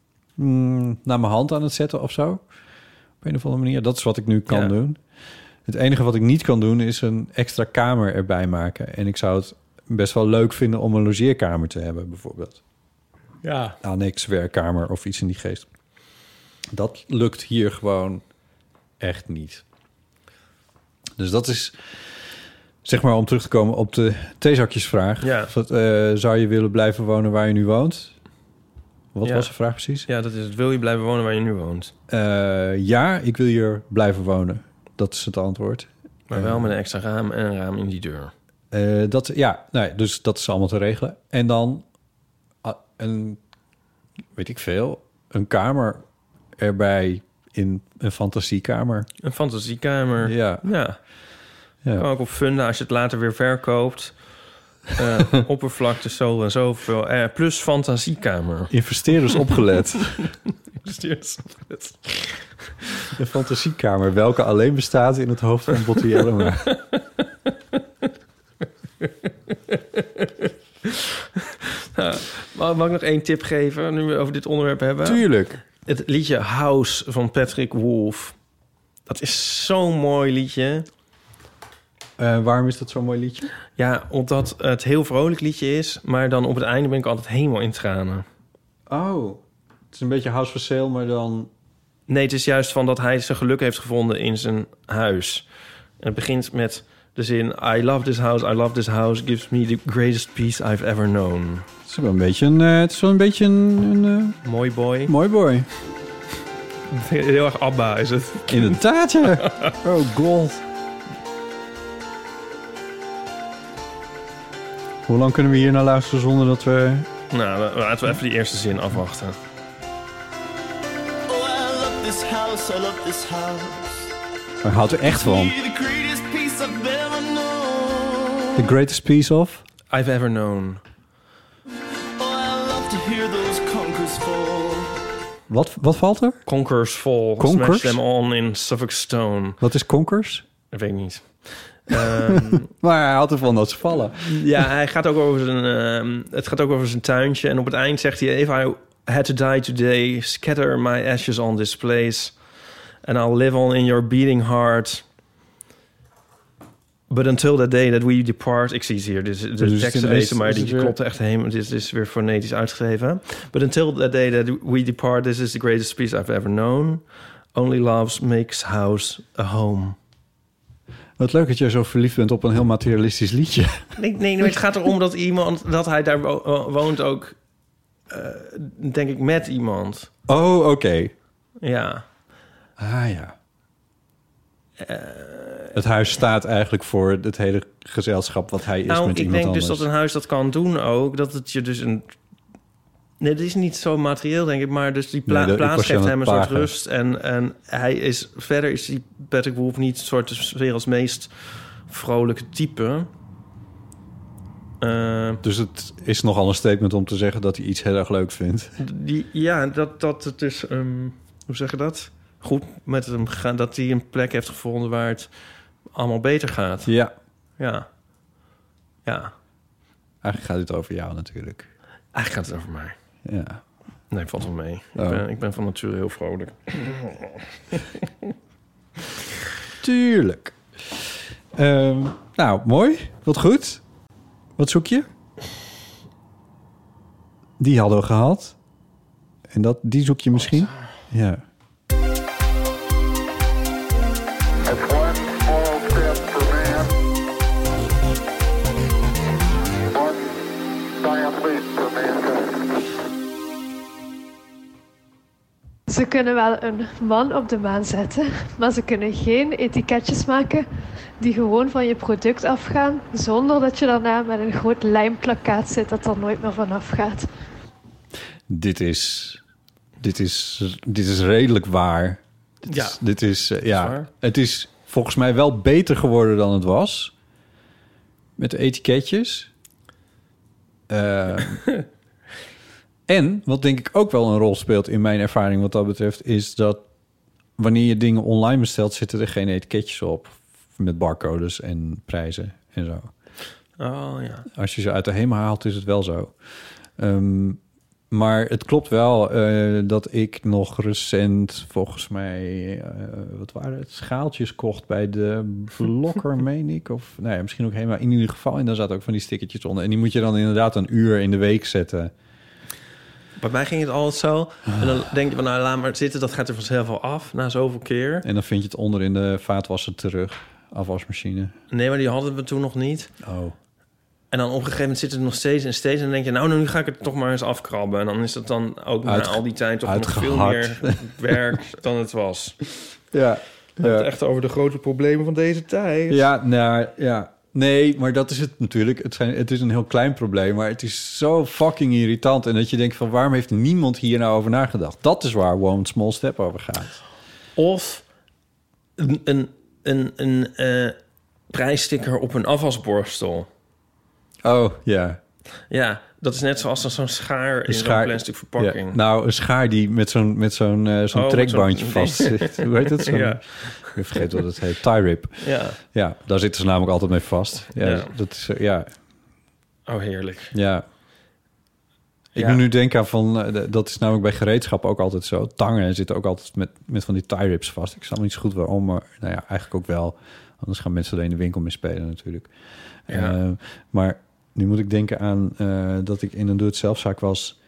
Mm, naar mijn hand aan het zetten of zo. Op een of andere manier. Dat is wat ik nu kan ja. doen. Het enige wat ik niet kan doen is een extra kamer erbij maken. En ik zou het best wel leuk vinden om een logeerkamer te hebben, bijvoorbeeld. Ja. Annex, werkkamer of iets in die geest. Dat lukt hier gewoon echt niet. Dus dat is, zeg maar, om terug te komen op de theezakjesvraag. Ja. Wat, uh, zou je willen blijven wonen waar je nu woont? Wat Ja. was de vraag precies? Ja, dat is het. Wil je blijven wonen waar je nu woont? Uh, ja, ik wil hier blijven wonen. Dat is het antwoord. Maar wel met een extra raam en een raam in die deur. Uh, dat, ja, nee, dus dat is allemaal te regelen. En dan uh, een, weet ik veel, een kamer erbij in een fantasiekamer. Een fantasiekamer. Ja. Ja. Ja. Kan ook op Funda als je het later weer verkoopt. Uh, oppervlakte zo en zoveel. Uh, plus fantasiekamer. Investeerders opgelet. Investeerders opgelet. Een fantasiekamer, welke alleen bestaat in het hoofd van Botti Jellema. Nou, mag ik nog één tip geven, nu we over dit onderwerp hebben? Tuurlijk. Het liedje House van Patrick Wolf. Dat is zo'n mooi liedje. Uh, waarom is dat zo'n mooi liedje? Ja, omdat het heel vrolijk liedje is, maar dan op het einde ben ik altijd helemaal in tranen. Oh, het is een beetje House for Sale, maar dan... Nee, het is juist van dat hij zijn geluk heeft gevonden in zijn huis. En het begint met de zin... I love this house, I love this house, gives me the greatest peace I've ever known. Het is wel een beetje een... Uh, het is wel een beetje een... een uh... Mooi boy. Mooi boy. Heel erg Abba is het. Inderdaad, ja. Oh god. Hoe lang kunnen we hier naar luisteren zonder dat we... Nou, laten we even die eerste zin afwachten. Oh, I love this house, I love this house. Waar houdt er echt van? The greatest piece I've ever known. The greatest piece of? I've ever known. Oh, I love to hear those conkers fall. Wat, wat valt er? Conkers Fall. Conkers? Smash them on in Suffolk Stone. Wat is conkers? Dat weet ik niet. um, Maar hij houdt ervan dat ze vallen. ja, hij gaat ook over zijn... Um, het gaat ook over zijn tuintje. En op het eind zegt hij... If I had to die today, scatter my ashes on this place. And I'll live on in your beating heart. But until that day that we depart... Ik zie het hier, dus de dus tekst het lezen, maar is die weer... klopt echt helemaal. Dit is weer fonetisch uitgeschreven. But until that day that we depart... This is the greatest peace I've ever known. Only love makes house a home. Wat leuk dat jij zo verliefd bent op een heel materialistisch liedje. Nee, nee, nee, het gaat erom dat iemand... dat hij daar wo- woont ook... Uh, denk ik met iemand. Oh, oké. Okay. Ja. Ah, ja. Uh, het huis staat eigenlijk voor het hele gezelschap wat hij is nou, met iemand anders. Ik denk anders. dus dat een huis dat kan doen ook. Dat het je dus een... Nee, dat is niet zo materieel, denk ik. Maar dus die pla- nee, plaats geeft hem een pagen. soort rust. En, en hij is... Verder is die Patrick Wolf niet een soort de werelds meest vrolijke type. Uh, dus het is nogal een statement om te zeggen dat hij iets heel erg leuk vindt. Die, ja, dat, dat het dus... Um, hoe zeg je dat? Goed met hem gaan, dat hij een plek heeft gevonden waar het allemaal beter gaat. Ja. Ja. Ja. Eigenlijk gaat het over jou natuurlijk. Eigenlijk gaat het over mij. Ja. Nee, valt wel mee. Oh. Ik, ben, ik ben van nature heel vrolijk. Tuurlijk. Um, nou, mooi. Wat goed. Wat zoek je? Die hadden we gehad. En dat, die zoek je misschien? Ja. Ze kunnen wel een man op de maan zetten, maar ze kunnen geen etiketjes maken die gewoon van je product afgaan, zonder dat je daarna met een groot lijmplakkaat zit dat er nooit meer vanaf gaat. Dit is, dit is, dit is redelijk waar. Dit ja, is, dit is, uh, ja. Waar. Het is volgens mij wel beter geworden dan het was met de etiketjes. Uh, En wat denk ik ook wel een rol speelt in mijn ervaring wat dat betreft, is dat wanneer je dingen online bestelt, zitten er geen etiketjes op met barcodes en prijzen en zo. Oh ja. Als je ze uit de hemel haalt, is het wel zo. Um, maar het klopt wel uh, dat ik nog recent volgens mij, uh, wat waren het, schaaltjes kocht bij de Blokker, meen ik. Of nou ja, misschien ook helemaal in ieder geval. En daar zaten ook van die stickertjes onder. En die moet je dan inderdaad een uur in de week zetten. Bij mij ging het altijd zo. En dan denk je van, nou, laat maar zitten. Dat gaat er vanzelf wel af, na zoveel keer. En dan vind je het onder in de vaatwasser terug. Afwasmachine. Nee, maar die hadden we toen nog niet. Oh. En dan op een gegeven moment zit het nog steeds en steeds... en dan denk je, nou, nu ga ik het toch maar eens afkrabben. En dan is dat dan ook na Uitge- al die tijd... toch nog veel uitgehakt. meer werk dan het was. Ja. We hebben het echt over de grote problemen van deze tijd. Ja, nou, ja. Nee, maar dat is het natuurlijk. Het, zijn, het is een heel klein probleem, maar het is zo fucking irritant. En dat je denkt van, waarom heeft niemand hier nou over nagedacht? Dat is waar One Small Step over gaat. Of een, een, een, een uh, prijssticker op een afwasborstel. Oh, ja. Ja, dat is net zoals zo'n schaar in schaar- zo'n plastic verpakking. Ja, nou, een schaar die met zo'n met zo'n uh, zo'n Oh, trekbandje met zo'n- vast zit. Hoe heet dat? Zo'n, Ja. Ik vergeet wat het heet. Tie rip. Ja. Ja, daar zitten ze namelijk altijd mee vast. Ja, Ja. dat is... uh, ja, Oh, heerlijk. ja. Ik Ja. moet nu denken aan van... uh, d- dat is namelijk bij gereedschap ook altijd zo. Tangen zitten ook altijd met, met van die tie rips vast. Ik snap niet zo goed waarom, maar nou ja, eigenlijk ook wel. Anders gaan mensen er in de winkel mee spelen natuurlijk. Ja. Uh, maar nu moet ik denken aan uh, dat ik in een doe-het-zelfzaak was.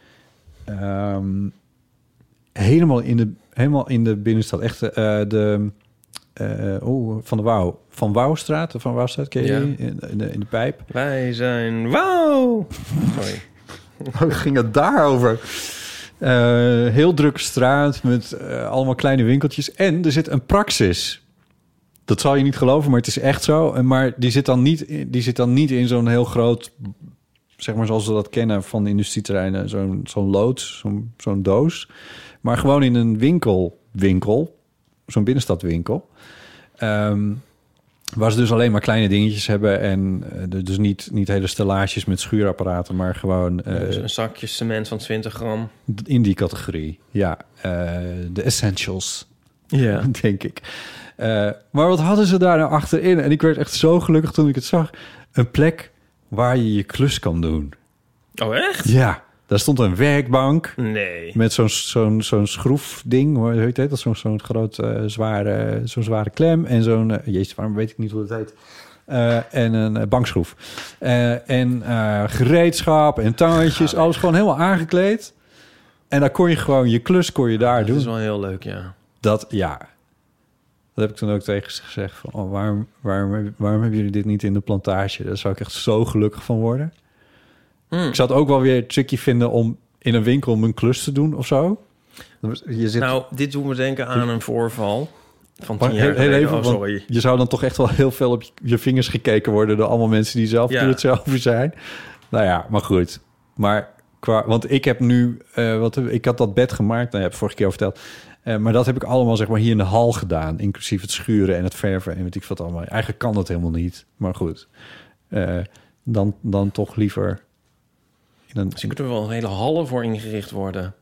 Um, helemaal in de helemaal in de binnenstad, echt uh, de uh, oh, van de Wouw, van Wouwstraat, van Wouwstraat, ken je Ja. die? in, in, de, in de pijp. Wij zijn... Wauw! Sorry. Hoe ging het daarover? Uh, heel drukke straat met uh, allemaal kleine winkeltjes en er zit een Praxis. Dat zal je niet geloven, maar het is echt zo. En maar die zit dan niet, in- die zit dan niet in zo'n heel groot, zeg maar zoals we dat kennen van industrieterreinen, zo'n zo'n loods, zo'n zo'n doos, maar gewoon in een winkel, winkel, zo'n binnenstadwinkel. Um, waar ze dus alleen maar kleine dingetjes hebben en uh, dus niet, niet hele stellages met schuurapparaten, maar gewoon uh, Dus een zakje cement van twintig gram. in die categorie. Ja, uh, de essentials. Ja. Denk ik. Uh, maar wat hadden ze daar nou achterin? En ik werd echt zo gelukkig toen ik het zag. Een plek waar je je klus kan doen. Oh, echt? Ja, daar stond een werkbank Nee. met zo'n zo'n zo'n schroefding. Hoe heet dat? Zo'n zo'n groot uh, zware, zo'n zware klem. En zo'n... Uh, jezus, waarom weet ik niet hoe het heet? Uh, en een uh, bankschroef. Uh, en uh, gereedschap en tangetjes. Alles gewoon helemaal aangekleed. En daar kon je gewoon je klus kon je daar Dat doen. is wel heel leuk, ja. Dat, ja. Dat heb ik toen ook tegen ze gezegd. Van, oh, waarom, waarom, waarom hebben jullie dit niet in de plantage? Daar zou ik echt zo gelukkig van worden. Mm. Ik zou het ook wel weer tricky vinden om in een winkel mijn klus te doen of zo. Je zit, Nou, dit doet me denken aan een voorval van tien maar jaar heel, heel geleden. even, Oh, want sorry. je zou dan toch echt wel heel veel op je, je vingers gekeken worden door allemaal mensen die zelf Ja. doe het zelf zijn. Nou ja, maar goed. Maar qua, want ik heb nu, uh, wat, ik had dat bed gemaakt, nou, je hebt vorige keer al verteld. Uh, maar dat heb ik allemaal zeg maar hier in de hal gedaan, inclusief het schuren en het verven en weet ik wat allemaal. Eigenlijk kan dat helemaal niet, maar goed. Uh, dan, dan toch liever in een. Dus je kunt er wel een hele hallen voor ingericht worden.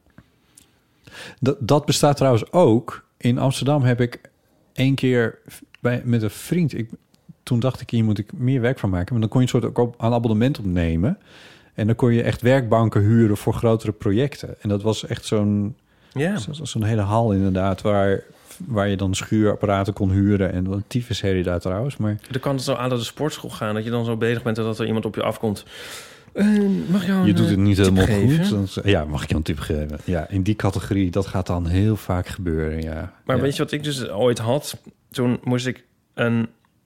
Dat, dat bestaat trouwens ook. In Amsterdam heb ik één keer bij, met een vriend. Ik, toen dacht ik, hier moet ik meer werk van maken. Maar dan kon je een soort ook op, een abonnement opnemen. En dan kon je echt werkbanken huren voor grotere projecten. En dat was echt zo'n, Ja. zo, zo'n hele hal inderdaad, waar, waar je dan schuurapparaten kon huren. En een tyfusherrie daar trouwens. Maar Dan kan het zo aan de sportschool gaan, dat je dan zo bezig bent en dat er iemand op je afkomt. Uh, mag jou een, je doet het niet tip helemaal geven? goed. Dan, ja, mag ik je een tip geven? Ja, in die categorie, dat gaat dan heel vaak gebeuren, ja. Maar ja. weet je wat ik dus ooit had? Toen moest ik een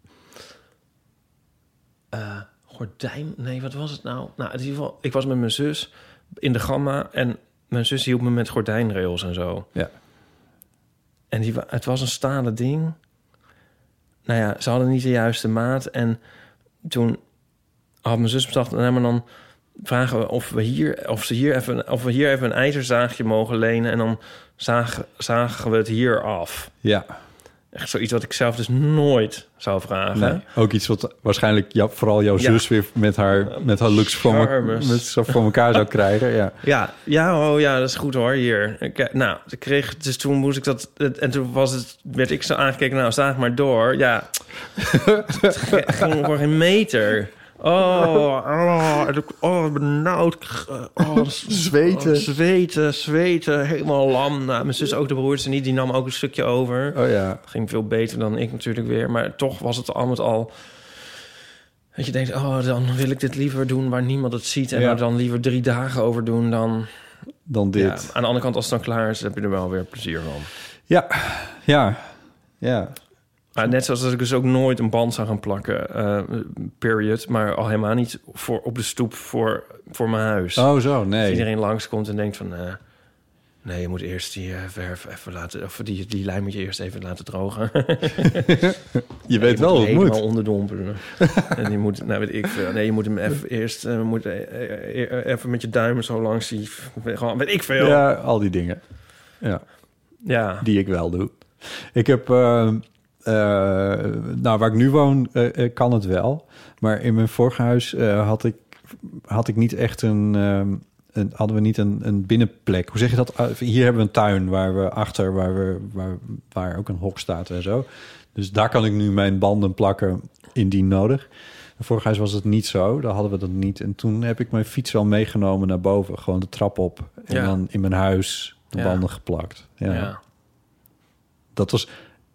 uh, gordijn... Nee, wat was het nou? Nou, in ieder geval, ik was met mijn zus in de Gamma en mijn zus hielp me met gordijnrails en zo. Ja. En die, het was een stalen ding. Nou ja, ze hadden niet de juiste maat. En toen had mijn zus bedacht, nou, maar dan vragen we of we hier, of ze hier even, of we hier even een ijzerzaagje mogen lenen. En dan zagen, zagen we het hier af. Ja. Echt zoiets wat ik zelf dus nooit zou vragen. Nee, ook iets wat waarschijnlijk jou, vooral jouw Ja. zus weer met haar, met haar looks voor, me, Charmes. met, zo voor elkaar zou krijgen. Ja. Ja, ja, oh ja, dat is goed hoor, hier. Ik, nou, ik kreeg, dus toen moest ik dat... En toen was het, werd ik zo aangekeken, nou, zaag maar door. Ja, het ging voor geen meter. Oh, oh, oh benauwd. Oh, Zweten. Oh, zweten, zweten, helemaal lam. Nou, mijn zus ook, de broertje niet, die nam ook een stukje over. Oh ja. Ging veel beter dan ik natuurlijk weer. Maar toch was het al met al... Dat je denkt, oh, dan wil ik dit liever doen waar niemand het ziet. En Ja. er dan liever drie dagen over doen dan... Dan dit. Ja, Ja, aan de andere kant, als het dan klaar is, heb je er wel weer plezier van. ja, ja. ja. Maar net zoals dat ik dus ook nooit een band zou gaan plakken, uh, period. Maar al helemaal niet voor, op de stoep voor, voor mijn huis. Oh zo, Dat nee. iedereen langskomt en denkt van... Uh, nee, je moet eerst die uh, verf even laten... Of die, die lijm moet je eerst even laten drogen. Je weet wel hoe het helemaal moet. onderdompelen. En je moet, nou weet ik veel. Nee, je moet hem even eerst... Uh, moet, uh, uh, even met je duimen zo langs die... Gewoon, weet ik veel. Ja, al die dingen. Ja, Ja. die ik wel doe. Ik heb... Uh, uh, nou, waar ik nu woon, uh, uh, kan het wel. Maar in mijn vorige huis uh, had ik, had ik niet echt een... Um, een hadden we niet een, een binnenplek. Hoe zeg je dat? Uh, hier hebben we een tuin waar we achter... waar, we, waar, waar ook een hok staat en zo. Dus daar kan ik nu mijn banden plakken indien nodig. En vorig huis was het niet zo. Daar hadden we dat niet. En toen heb ik mijn fiets wel meegenomen naar boven. Gewoon de trap op. En Ja. dan in mijn huis de Ja. banden geplakt. Ja. Ja. Dat was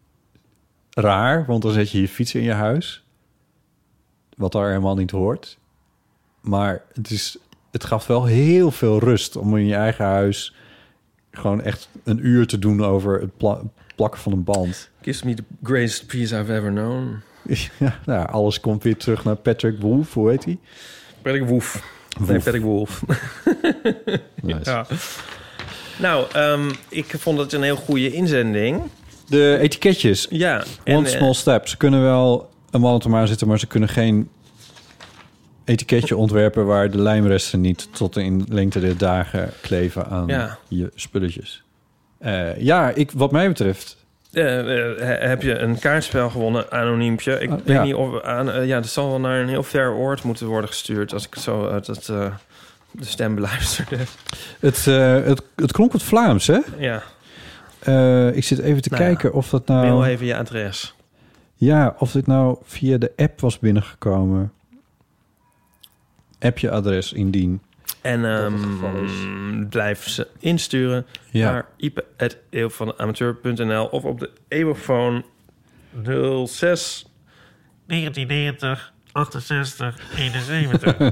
raar, want dan zet je je fiets in je huis. Wat daar helemaal niet hoort. Maar het, is, het gaf wel heel veel rust om in je eigen huis... gewoon echt een uur te doen over het pla- plakken van een band. Gives me the greatest peace I've ever known. Ja, nou, alles komt weer terug naar Patrick Wolf. Hoe heet hij? Patrick Wolf. Wolf. Nee, Patrick Wolf. Nice. Ja. Nou, um, ik vond het een heel goede inzending. De etiketjes. Ja. One en, small uh, step. Ze kunnen wel een mannentomaar zitten, maar ze kunnen geen etiketje ontwerpen waar de lijmresten niet tot in lengte der dagen kleven aan Ja. je spulletjes. Uh, ja, ik, wat mij betreft... Uh, uh, heb je een kaartspel gewonnen, anoniempje. Ik Uh, weet ja. niet of... Aan, uh, ja, dat zal wel naar een heel ver oord moeten worden gestuurd... als ik zo uit het, uh, de stem beluisterde. Het, uh, het, het klonk wat Vlaams, hè? Ja, Uh, ik zit even te Nou ja, kijken of dat nou... mail even je adres. Ja, of dit nou via de app was binnengekomen. App je adres indien. En het geval um, blijf ze insturen Ja. naar ipe at eeuwvanamateur punt n l of op de Eeuwfoon nul zes negentien negentig achtenzestig eenenzeventig.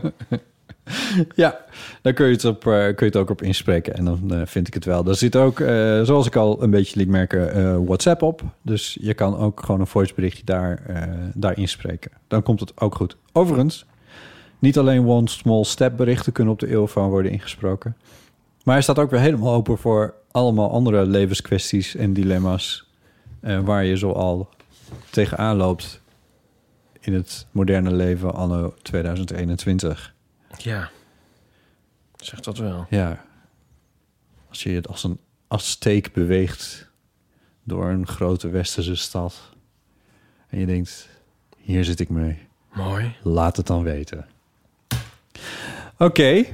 Ja, daar kun je, het op, uh, kun je het ook op inspreken. En dan uh, vind ik het wel. Er zit ook, uh, zoals ik al een beetje liet merken, uh, WhatsApp op. Dus je kan ook gewoon een voiceberichtje daar, uh, daar inspreken. Dan komt het ook goed. Overigens, niet alleen one small step berichten kunnen op de Eeuwfoon worden ingesproken. Maar hij staat ook weer helemaal open voor allemaal andere levenskwesties en dilemma's. Uh, waar je zoal tegenaan loopt in het moderne leven anno tweeduizend eenentwintig. Ja, zeg dat wel. Ja, als je het als een Azteek beweegt door een grote westerse stad en je denkt, hier zit ik mee. Mooi. Laat het dan weten. Oké. Okay.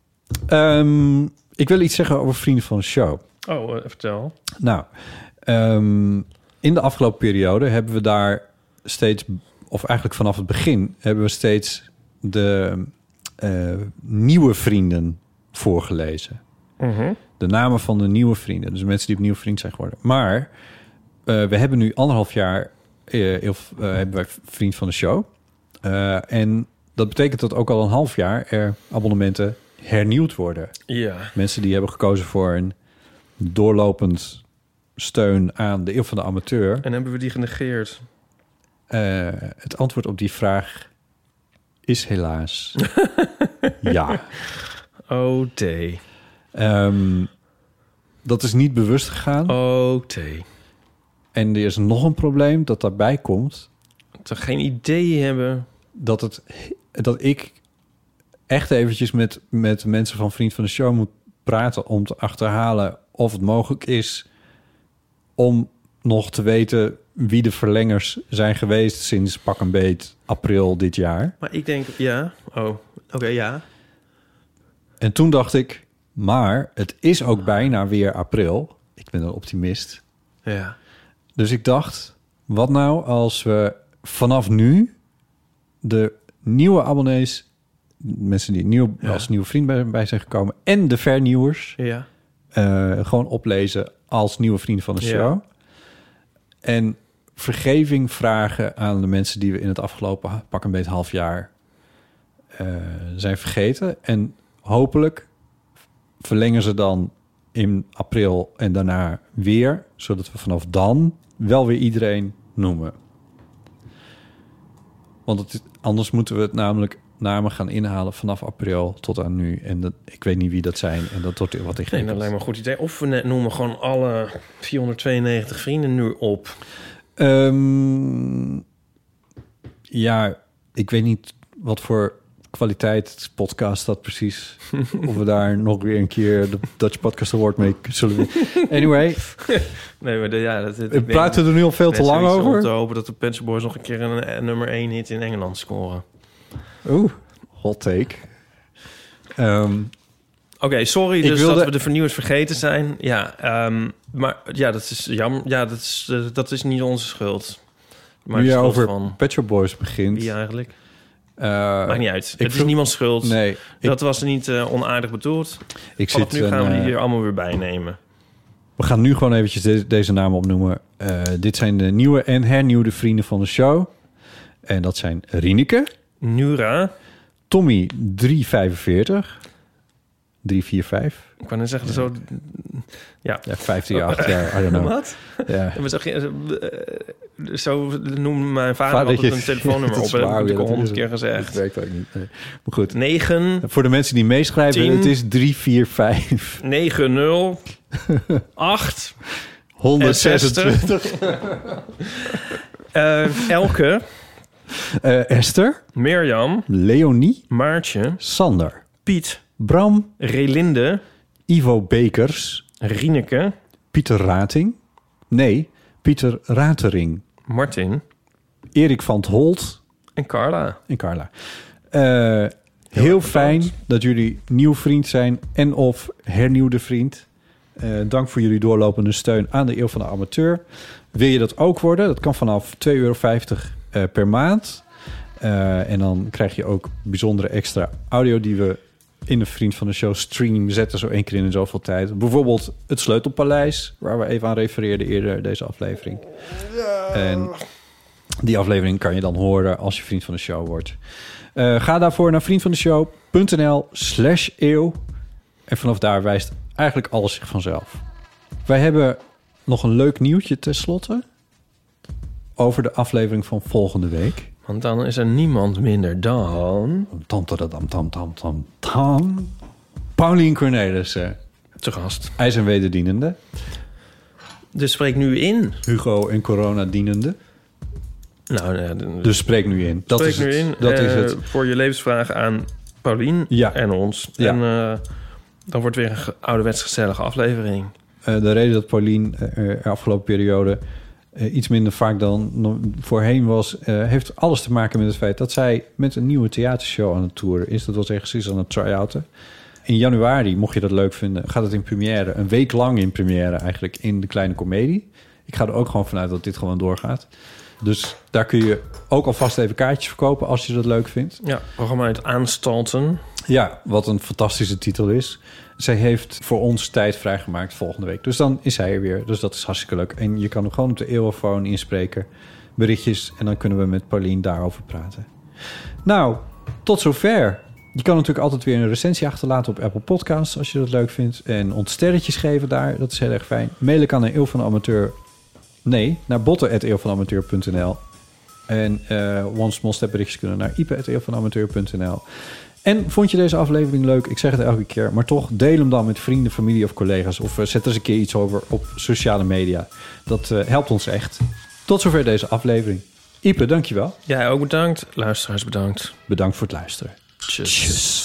Um, ik wil iets zeggen over vrienden van de show. Oh, uh, vertel. Nou, um, in de afgelopen periode hebben we daar steeds, of eigenlijk vanaf het begin, hebben we steeds de uh, nieuwe vrienden voorgelezen. Uh-huh. De namen van de nieuwe vrienden. Dus mensen die opnieuw vriend zijn geworden. Maar uh, we hebben nu anderhalf jaar uh, uh, hebben wij vriend van de show. Uh, en dat betekent dat ook al een half jaar er abonnementen hernieuwd worden. Ja. Mensen die hebben gekozen voor een doorlopend steun aan de Eeuw van de Amateur. En hebben we die genegeerd? Uh, het antwoord op die vraag is helaas ja. O T. Um, dat is niet bewust gegaan. O T. En er is nog een probleem dat daarbij komt. Dat we geen idee hebben. Dat, het, dat ik echt eventjes met, met mensen van Vriend van de Show moet praten om te achterhalen of het mogelijk is om nog te weten wie de verlengers zijn geweest sinds pak een beet april dit jaar. Maar ik denk, ja. Oh, oké, okay, ja. En toen dacht ik, maar het is ook bijna weer april. Ik ben een optimist. Ja. Dus ik dacht, wat nou als we vanaf nu de nieuwe abonnees, mensen die nieuw, ja. als nieuwe vriend bij, bij zijn gekomen, en de vernieuwers, ja. uh, gewoon oplezen als nieuwe vrienden van de show. Ja. En vergeving vragen aan de mensen die we in het afgelopen pak een beetje half jaar uh, zijn vergeten. En hopelijk verlengen ze dan in april en daarna weer, zodat we vanaf dan wel weer iedereen noemen. Want het, anders moeten we het namelijk namen gaan inhalen vanaf april tot aan nu. En dat, ik weet niet wie dat zijn. En dat wordt wat Nee, ingewikkeld. dat lijkt me een goed idee. Of we ne- noemen gewoon alle vierhonderdtweeënnegentig vrienden nu op. Ehm, ja, ik weet niet wat voor kwaliteit podcast dat precies. Of we daar nog weer een keer de Dutch Podcast Award mee zullen winnen. Anyway, Nee, maar de, ja, dat, dat, we praten er nu al veel te lang Om te over. hopen dat de Pet Shop Boys nog een keer een, een nummer één hit in Engeland scoren. Oeh, hot take. Ehm, Oké, sorry Ik dus wilde- dat we de vernieuwers vergeten zijn. Ja, ehm, maar ja, dat is jammer. Ja, dat is, eh, dat is niet onze schuld. Maar nu de je schuld over van Pet Shop Boys begint. wie eigenlijk? eh, Maakt niet uit. Het is vroeg- niemands schuld. Nee, ik, Dat was niet eh, onaardig bedoeld. ik Vanaf zit... nu gaan we een, die eh, er allemaal weer bij nemen. We gaan nu gewoon eventjes de- deze namen opnoemen. Eh, dit zijn de nieuwe en hernieuwde vrienden van de show. En dat zijn Rieneke, Nura. Tommy drie vijfenveertig, drie vier vijf, Ik kan net zeggen, zo... Ja. ja, vijftien, acht jaar, I don't know. Wat? Ja. Ja, maar zeg je, eh, zo noemt mijn vader Vader, altijd je- een telefoonnummer dat op. is En dat waar, heb ik ja, al dat honderd is keer het. gezegd. Dat werkt ook niet. Nee. Maar goed, negen, voor de mensen die meeschrijven, tien. het is drie vier vijf, negen, nul, acht, honderdzesentwintig. uh, Elke, Eh, Esther, Mirjam, Leonie, Maartje, Sander, Piet, Bram, Relinde, Ivo Bekers, Rieneke, Pieter Rating. Nee, Pieter Ratering. Martin Erik van 't Holt en Carla. en Carla. Eh, heel fijn dat jullie nieuw vriend zijn en of hernieuwde vriend. Eh, dank voor jullie doorlopende steun aan de Eeuw van de Amateur. Wil je dat ook worden? Dat kan vanaf twee euro vijftig eh, per maand. Eh, en dan krijg je ook bijzondere extra audio die we in de Vriend van de Show stream zetten zo één keer in de zoveel tijd. Bijvoorbeeld het Sleutelpaleis, waar we even aan refereerden eerder deze aflevering. En die aflevering kan je dan horen als je Vriend van de Show wordt. Uh, ga daarvoor naar vriendvandeshow.nl slash eeuw. En vanaf daar wijst eigenlijk alles zich vanzelf. Wij hebben nog een leuk nieuwtje tenslotte over de aflevering van volgende week. Want dan is er niemand minder dan... Tam, tam, tam, tam, tam, tam, tam. Paulien Cornelissen. te gast. IJs- en wederdienende. Dus spreek nu in. Hugo en corona dienende. Nou, ja, de- Dus spreek nu in. Dat spreek is nu het. in. Dat eh, is het. Voor je levensvragen aan Paulien Ja. en ons. Ja. En eh, dan wordt weer een ge- ouderwets gezellige aflevering. Uh, de reden dat Paulien uh, de afgelopen periode uh, iets minder vaak dan no- voorheen was, uh, heeft alles te maken met het feit dat zij met een nieuwe theatershow aan het toeren is. Dat wil zeggen, ze is aan het try-outen. In januari, mocht je dat leuk vinden, gaat het in première. Een week lang in première eigenlijk in de Kleine Comedie. Ik ga er ook gewoon vanuit dat dit gewoon doorgaat. Dus daar kun je ook alvast even kaartjes verkopen als je dat leuk vindt. Ja, programma uit Aanstalten. Ja, wat een fantastische titel is. Zij heeft voor ons tijd vrijgemaakt volgende week. Dus dan is zij er weer. Dus dat is hartstikke leuk. En je kan hem gewoon op de eeuwofoon inspreken. Berichtjes. En dan kunnen we met Paulien daarover praten. Nou, tot zover. Je kan natuurlijk altijd weer een recensie achterlaten op Apple Podcasts als je dat leuk vindt. En ons sterretjes geven daar. Dat is heel erg fijn. Mailen kan naar eeuw van de amateur. Nee, naar botten at eeuw van de amateur punt n l. En uh, one small step berichtjes kunnen naar ipe at eeuw van de amateur punt n l. En vond je deze aflevering leuk? Ik zeg het elke keer, maar toch deel hem dan met vrienden, familie of collega's. Of uh, zet er eens een keer iets over op sociale media. Dat uh, helpt ons echt. Tot zover deze aflevering. Ipe, dankjewel. Jij ook bedankt. Luisteraars bedankt. Bedankt voor het luisteren. Tjus. Tjus.